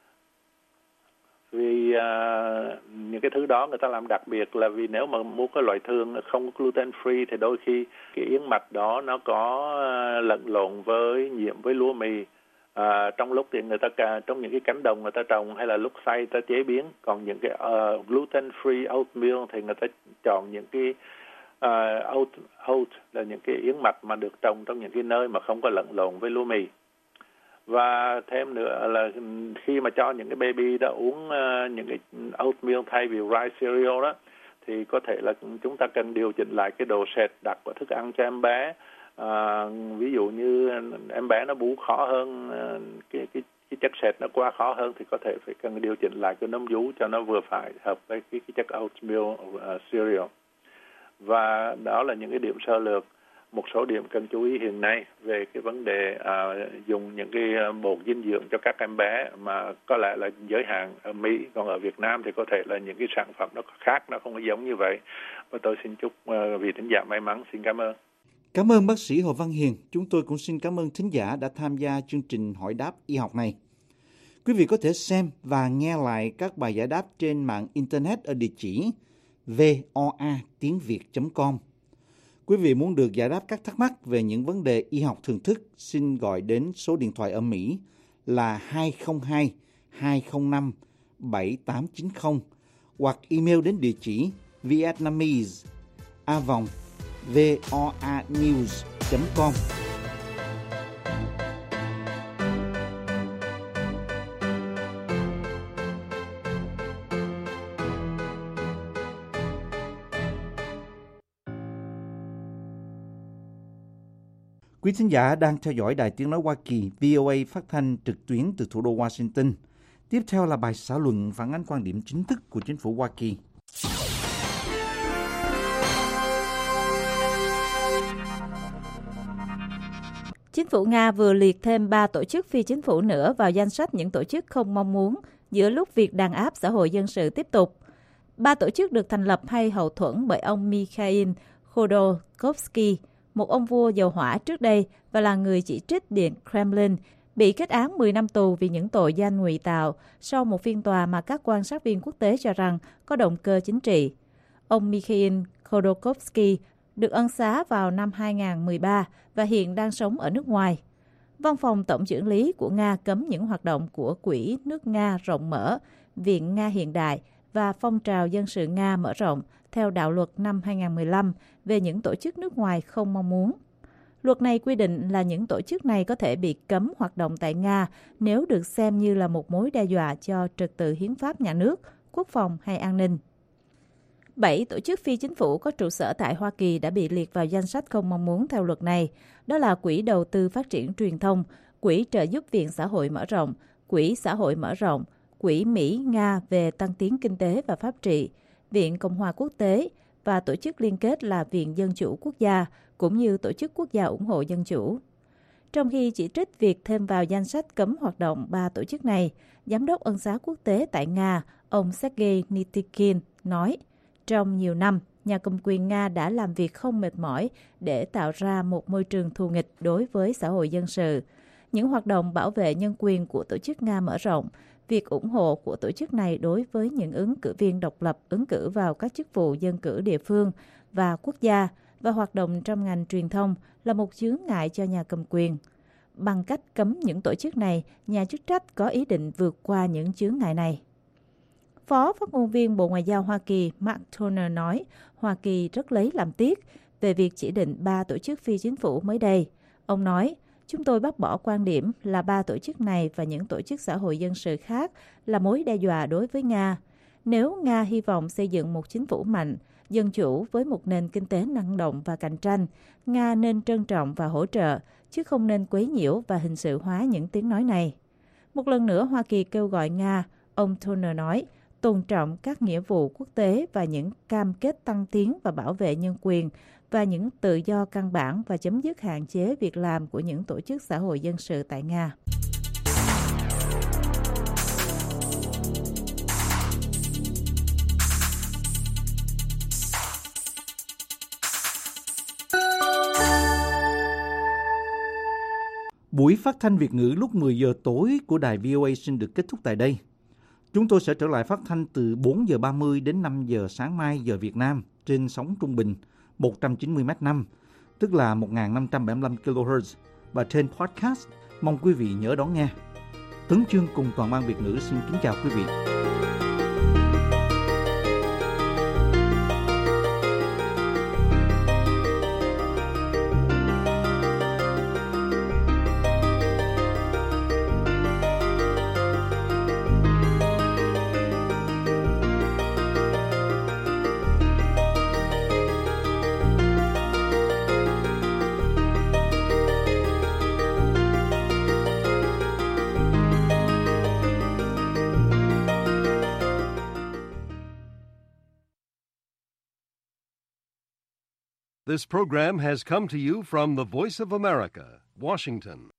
Speaker 10: Vì uh, những cái thứ đó người ta làm đặc biệt là vì nếu mà mua cái loại thường không gluten free thì đôi khi cái yến mạch đó nó có uh, lẫn lộn với nhiễm với lúa mì. À, trong lúc thì người ta trong những cái cánh đồng người ta trồng hay là lúc xay người ta chế biến. Còn những cái uh, gluten free oatmeal thì người ta chọn những cái uh, oat, oat là những cái yến mạch mà được trồng trong những cái nơi mà không có lẫn lộn với lúa mì. Và thêm nữa là khi mà cho những cái baby đã uống uh, những cái oatmeal thay vì rice cereal đó, thì có thể là chúng ta cần điều chỉnh lại cái độ sệt đặc của thức ăn cho em bé. À, ví dụ như em bé nó bú khó hơn, cái cái cái chất sệt nó quá khó hơn, thì có thể phải cần điều chỉnh lại cái nấm vú cho nó vừa phải hợp với cái, cái chất oatmeal uh, cereal. Và đó là những cái điểm sơ lược, một số điểm cần chú ý hiện nay về cái vấn đề uh, dùng những cái bột dinh dưỡng cho các em bé mà có lẽ là giới hạn ở Mỹ, còn ở Việt Nam thì có thể là những cái sản phẩm nó khác, nó không có giống như vậy. Và tôi xin chúc uh, vị thính giả may mắn. Xin cảm ơn.
Speaker 3: Cảm ơn bác sĩ Hồ Văn Hiền. Chúng tôi cũng xin cảm ơn thính giả đã tham gia chương trình hỏi đáp y học này. Quý vị có thể xem và nghe lại các bài giải đáp trên mạng Internet ở địa chỉ voa tiếng việt chấm com. Quý vị muốn được giải đáp các thắc mắc về những vấn đề y học thường thức, xin gọi đến số điện thoại ở Mỹ là hai không hai hai không năm bảy tám chín không hoặc email đến địa chỉ vietnamese a vòng voanews chấm com. Quý thính giả đang theo dõi Đài Tiếng Nói Hoa Kỳ vê o a phát thanh trực tuyến từ thủ đô Washington. Tiếp theo là bài xã luận phản ánh quan điểm chính thức của chính phủ Hoa Kỳ.
Speaker 11: Chính phủ Nga vừa liệt thêm ba tổ chức phi chính phủ nữa vào danh sách những tổ chức không mong muốn giữa lúc việc đàn áp xã hội dân sự tiếp tục. Ba tổ chức được thành lập hay hậu thuẫn bởi ông Mikhail Khodorkovsky, một ông vua dầu hỏa trước đây và là người chỉ trích Điện Kremlin, bị kết án mười năm tù vì những tội danh ngụy tạo sau một phiên tòa mà các quan sát viên quốc tế cho rằng có động cơ chính trị. Ông Mikhail Khodorkovsky được ân xá vào năm hai không một ba và hiện đang sống ở nước ngoài. Văn phòng Tổng chưởng lý của Nga cấm những hoạt động của Quỹ nước Nga rộng mở, Viện Nga hiện đại và Phong trào dân sự Nga mở rộng theo đạo luật năm hai không một lăm về những tổ chức nước ngoài không mong muốn. Luật này quy định là những tổ chức này có thể bị cấm hoạt động tại Nga nếu được xem như là một mối đe dọa cho trật tự hiến pháp nhà nước, quốc phòng hay an ninh. Bảy tổ chức phi chính phủ có trụ sở tại Hoa Kỳ đã bị liệt vào danh sách không mong muốn theo luật này. Đó là Quỹ Đầu tư Phát triển Truyền thông, Quỹ Trợ giúp Viện Xã hội Mở rộng, Quỹ Xã hội Mở rộng, Quỹ Mỹ-Nga về Tăng tiến Kinh tế và Pháp trị, Viện Cộng hòa Quốc tế và tổ chức liên kết là Viện Dân chủ Quốc gia, cũng như Tổ chức Quốc gia ủng hộ dân chủ. Trong khi chỉ trích việc thêm vào danh sách cấm hoạt động ba tổ chức này, Giám đốc ân xá quốc tế tại Nga, ông Sergei Nitikin, nói, trong nhiều năm, nhà cầm quyền Nga đã làm việc không mệt mỏi để tạo ra một môi trường thù nghịch đối với xã hội dân sự. Những hoạt động bảo vệ nhân quyền của tổ chức Nga mở rộng, việc ủng hộ của tổ chức này đối với những ứng cử viên độc lập ứng cử vào các chức vụ dân cử địa phương và quốc gia và hoạt động trong ngành truyền thông là một chướng ngại cho nhà cầm quyền. Bằng cách cấm những tổ chức này, nhà chức trách có ý định vượt qua những chướng ngại này. Phó phát ngôn viên Bộ Ngoại giao Hoa Kỳ Mark Toner nói Hoa Kỳ rất lấy làm tiếc về việc chỉ định ba tổ chức phi chính phủ mới đây. Ông nói, chúng tôi bác bỏ quan điểm là ba tổ chức này và những tổ chức xã hội dân sự khác là mối đe dọa đối với Nga. Nếu Nga hy vọng xây dựng một chính phủ mạnh, dân chủ với một nền kinh tế năng động và cạnh tranh, Nga nên trân trọng và hỗ trợ, chứ không nên quấy nhiễu và hình sự hóa những tiếng nói này. Một lần nữa, Hoa Kỳ kêu gọi Nga, ông Toner nói, tôn trọng các nghĩa vụ quốc tế và những cam kết tăng tiến và bảo vệ nhân quyền và những tự do căn bản và chấm dứt hạn chế việc làm của những tổ chức xã hội dân sự tại Nga.
Speaker 3: Buổi phát thanh Việt ngữ lúc mười giờ tối của đài vê o a xin được kết thúc tại đây. Chúng tôi sẽ trở lại phát thanh từ bốn giờ ba mươi đến năm giờ sáng mai giờ Việt Nam trên sóng trung bình một trăm chín mươi mét năm, tức là một nghìn năm trăm bảy mươi lăm ki lô héc và trên podcast. Mong quý vị nhớ đón nghe. Tấn Chương cùng toàn ban Việt ngữ xin kính chào quý vị.
Speaker 1: This program has come to you from the Voice of America, Washington.